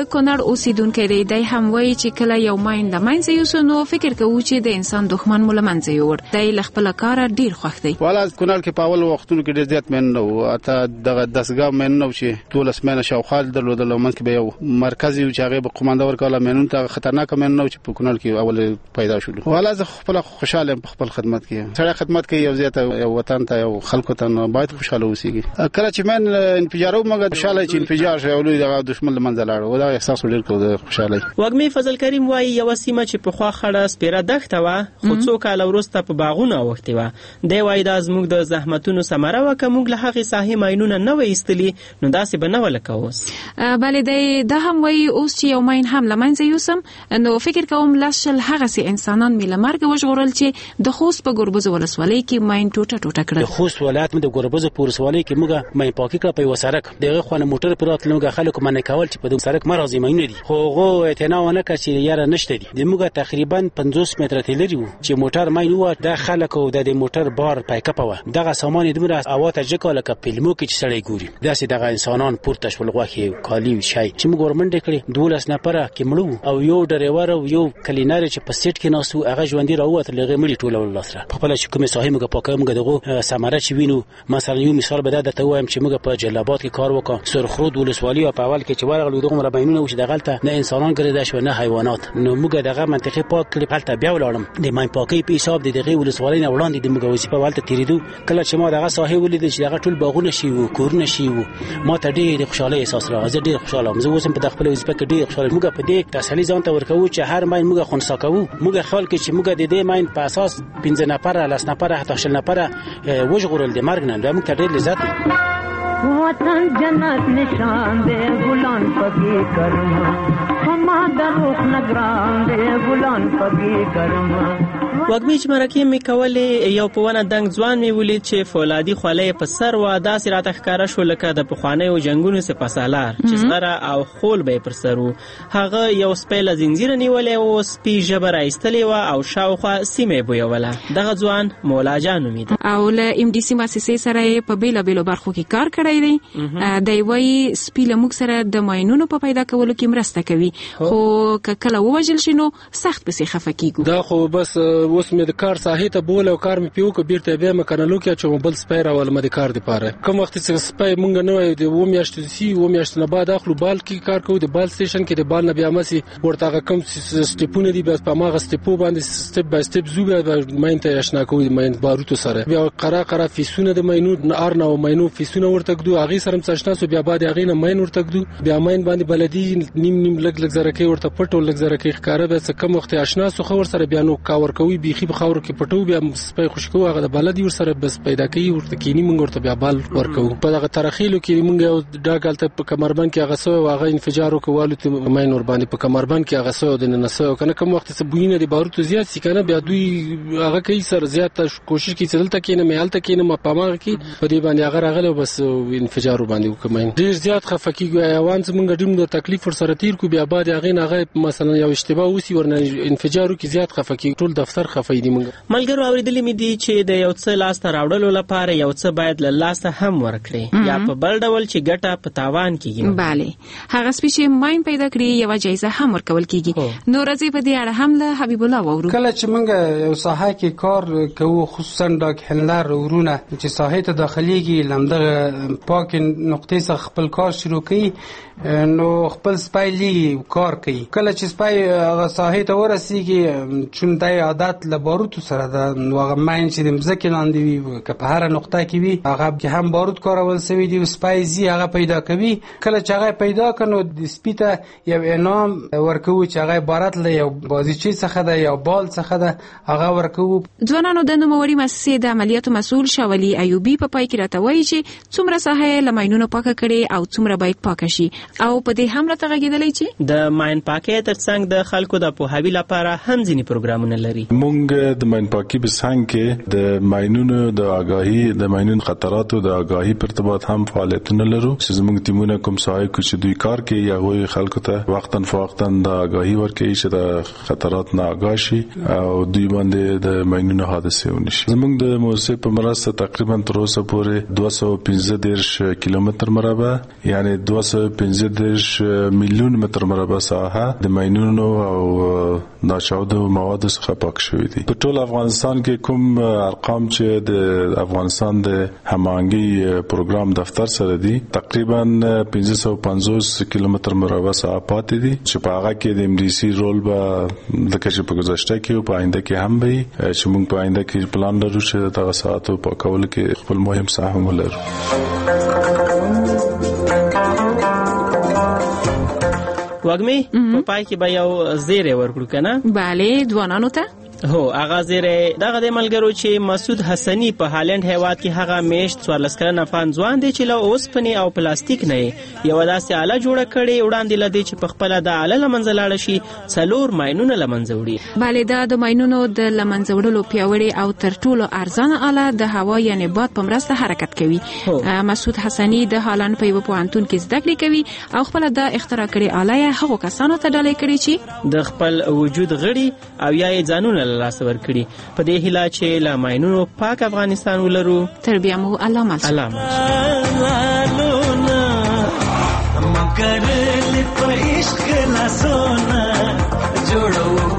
کونړ اوسیدونکو دی دی هم وایي چې کله یو ماین د ماین یوسو نو فکر کوو چې د انسان دښمن مو لمنځه یوړ دی له خپل کار ډیر خوښ دی. والا کونړ کې په اول وختونو کې ډیر زیات مین نو اته دغه دسګا مین نو چې ټول اسمنه شاوخال درلودل او منځ کې به یو مرکزي چې هغه به قوماندان ورکاله مینون ته خطرناک مین نو چې په کونړ کې اول پیدا شول. والا زه خپل خوشاله په خپل خدمت کې سره خدمت کوي یو زیات یو وطن ته یو خلکو ته باید خوشاله اوسېږي. کله چې من انفجارو مګه خوشاله چې انفجار شوی ولې دغه دښمن لمنځه لاړ و دا احساس ډیر کوي خوشاله. وګمې فضل کریم وایي یو سیمه چې په خوا خړه سپیره دښته و خو څو کال وروسته په باغونه وختي و. دی وایي دا زموږ د زحمتونو ثمره و که موږ له هغې ساحې ماینونه نه وای ایستلي نو داسې به نه ولکه اوس. بله دی دا هم وایي اوس چې یو ماین هم له منځه یوسم نو فکر کوم لس شل هغسې انسانان مې له مرګه وژغورل چې د خوست په ګربز ولسوالۍ کې ماین ټوټه ټوټه کړل. د خوست ولایت مې د ګربز په ولسوالۍ کې موږ ماین پاکي کړه په یوه سړک دغه خوا نه موټر پرې راتلل موږ خلکو منع کول چې په دغه سړک مه راځئ ماینونه دي خو هغو اعتنا ونه کړه چې یاره نشته دي. د موږ تقریبا پنځوس متره تې لرې وو چې موټر ماین ووت. دا خلکو د دې موټر بار پایکپه وه دغه سامان یې دومره هوا ته جګ کړه لکه فلمو کې چې سړی ګوري داسې دغه انسانان پورته شول غوښې کالي شی چې موږ ورمنډې کړې دولس نفره کې مړه او یو ډریور او یو کلینر چې په سیټ کې ناست و هغه ژوندي راووتل هغې مړي ټولول لاسره په خپله چې کومې ساحې موږ پاکوو موږ دغو ثمره چې وینو مثلا یو مثال به دا درته ووایم چې موږ په جلابات کې کار وکړو سرخرود ولسوالي په اول کې چې ورغلو دغومره ماینونه و چې دغلته نه انسانان ګرځېدای شوه نه حیوانات نو موږ دغه منطقې پاک کړې هلته بیا ولاړم د ماین پاکۍ په حساب د دغې ولسوالۍ نه وړاندې د موږ وظیفه به هلته تېرېدو. کله چې ما دغه ساحې ولیدل چې دغه ټول باغونه شوي وو کورونه شوي وو ما ته ډېر خوشحالۍ احساس راغی. زه ډېر خوشحاله وم. زه اوس هم په دغه خپله وظیفه کې ډېر خوشحاله موږ په دې تسلي ځان ته ورکوو چې هر ماین موږ خنثی کوو. موږ خیال کې چې موږ د دې ماین په اساس پنځه نفره لس نفره حتی شل نفره وژغورل د مرګ نه دا موږ ته ډېر لذت دی. وطن جنت نشان دے گلان پکی کرما ہما دروخ نگران دے گلان پکی کرما. وګمې چې مرکې مې کولې یو په ونه دنګ ځوان مې ولید چې فولادي خولۍ په سر وه داسې راته ښکاره شو لکه د پخوانیو جنګونو سپه سالار چې زغره او خول به یې پر سر و. هغه یو سپی له زنځیره نیولی و سپي ژبه رایستلې وه او شاوخوا سیمه یې بویوله. دغه ځوان مولا جان نومیده او له ام ډي سي مؤسسې سره یې په بېلابېلو برخو کې کار کړی دی. دی وایي سپي له موږ سره د ماینونو په پیدا کولو کې مرسته کوي خو که کله ووژل شي نو سخت پسې خفه کېږو. دا خو بس اوس مې د کار ساحې ته بوله او کار مې پې وکړو بیرته یې بیا مې کنلو کې اچوم بل سپی راولم د کار دپاره. کوم وخت چې سپی مونږ نه وایو د اووه میاشتو سي اووه میاشتو نه بعد اخلو بال کې کار کوو د بال سټیشن کې د بال نه بیا همسې ورته هغه کوم سټیپونه دي بیا په هماغه سټیپو باندې سټیپ بای سټیپ ځو بیا ماین ته یې اشنا کوو د ماین باروتو سره. بیا قره قره فیسونه د ماینو ار نه او ماینو فیسونه ورته ږدو هغې سره هم څه اشنا سو بیا بعد هغې نه ماین ورته ږدو بیا ماین باندې بلدي نیم نیم لږ لږ زرکۍ ورته پټ او لږ زرکۍ ښکاره بیا څه کم وخت اشنا سو ښه ورسره بیا نو کاور کوي بیخي په خاورو کې پټو بیا سپی خوشي کوو هغه د بلدي ورسره بس پیدا کوي ورته کینی موږ ورته بیا بال ورکوو. په دغه ترخیلو کې موږ یو ډاګ هلته په کمربند کې هغه سوی و هغه انفجار وکړو والوتې ماین ورباندې په کمربند کې هغه سوی و دننه سوی و که نه کوم وخت څه بویونه د باروتو زیات سي که نه بیا دوی هغه کوي سر زیات کوشش کوي چې دلته کښېنم یا هلته کښېنم په هماغه کې په دې باندې هغه راغلی بس انفجار ورباندې وکړو ماین. ډېر زیات خفه کېږو حیوان زموږ ډېر د تکلیف ورسره تېر کړو بیا بعد هغې نه هغه مثلا یو اشتباه وسي ورنه انفجار وکړي زیات خفه کېږو. ټول دفتر خفه دي. موږ ملګرو اورېدلي مې دي چې د یو څه لاسته راوړلو لپاره یو څه باید له لاسه هم ورکړي یا په بل ډول چې ګټه په تاوان کېږي. بله هغه سپي چې ماین پیدا کړي یوه جایزه هم ورکول کېږي. نو راځئ په دې اړه هم له حبیب الله واورو. کله چې موږ یو ساحه کې کار کوو خصوصا ډاک هنلر ورونه چې ساحې ته داخلیږي له همدغه پاکې نقطې څخه خپل کار شروع کوي نو خپل سپی لیږي کار کوي. کله چې سپی هغه ساحې ته ورسېږي چون دی عادت له باروتو سره ده نو هغه ماین چې د مځکې لاندې وي که په هره نقطه کې وي هغه کې هم باروت کارول سوي دي سپی ځي هغه پیدا کوي. کله چې هغه پیدا کړي نو د سپي ته یو انعام ورکوو چې هغه عبارت له یو بازیچې څخه ده یا بال څخه ده هغه ورکوو. ځوانانو د نوموړي مؤسسې د عملیاتو مسؤل شاولي ایوبي په پای کې راته وایي چې څومره ساحه له ماینونو پاکه کړي او څومره باید پاکه شي او په دې هم راته غږېدلی چې د ماین پاکي ترڅنګ د خلکو د پوهاوي لپاره هم ځینې پروګرامونه لري. مونږ د ماین پاکي په څنګ کې د ماینونو د آگاهي د ماینونو خطراتو د آگاهي په ارتباط هم فعالیتونه لرو چې زموږ ټیمونه کوم ساحه کې چې دوی کار کوي یا غوي خلکو ته وختاً فوقتاً د آگاهي ورکوي چې د خطرات نه آگاه شي او دوی باندې د ماینونو حادثه ونشي. زموږ د موسسې په مرسته تقریبا تر اوسه پورې دوه سوه او پنځه دېرش کیلومتر مربع یعنی دوه سوه او پنځه دېرش میلیون متر مربع ساحه د ماینونو او ناچاودو موادو څخه پاک شوې دي. په ټول افغانستان کې کوم ارقام چې د افغانستان د هماهنګي پروګرام دفتر سره دي تقریبا پنځه سوه او پنځوس کیلومتر مربع ساحه پاتې دي چې په هغه کې د ام ډي سي رول به د کچې په گذشته کې او په آینده کې هم وي چې موږ په آینده کې پلان لرو چې دغه ساعتو پاکول کې خپل مهم سهم ولرو. وګمې په پای کې به یو زیری ورکړو کنه. bale ځوانانو ته هو هغه زیری دغه د ملګرو چې مسعود حسنی په هالند هیواد کې هغه میشت څوارلس کلن افغان ځوان دی چې له اوسپنې او پلاستیک نه یو داسې آله جوړه کړې وړاندې لدی چې په خپل د آله لمنځه لاړ شي څلور ماینونه لمنځه وړي. bale دا د ماینونو د لمنځه وړلو پیاوړي او تر ټولو ارزانه آله د هوا یعنی باد په مرسته حرکت کوي. مسعود حسنی د هالند په یو پوهنتون کې زده کړې کوي او خپل د اختراع کړې آله هغه کسانو ته ډالۍ کړي چې د خپل وجود غړي او یا ځانونه لاس ور کړی. په دې هیله چې لا ماینونو پاک افغانستان ولرو. تر بیا مو الله مال الله مگر لپاره عشق لا سونا جوړو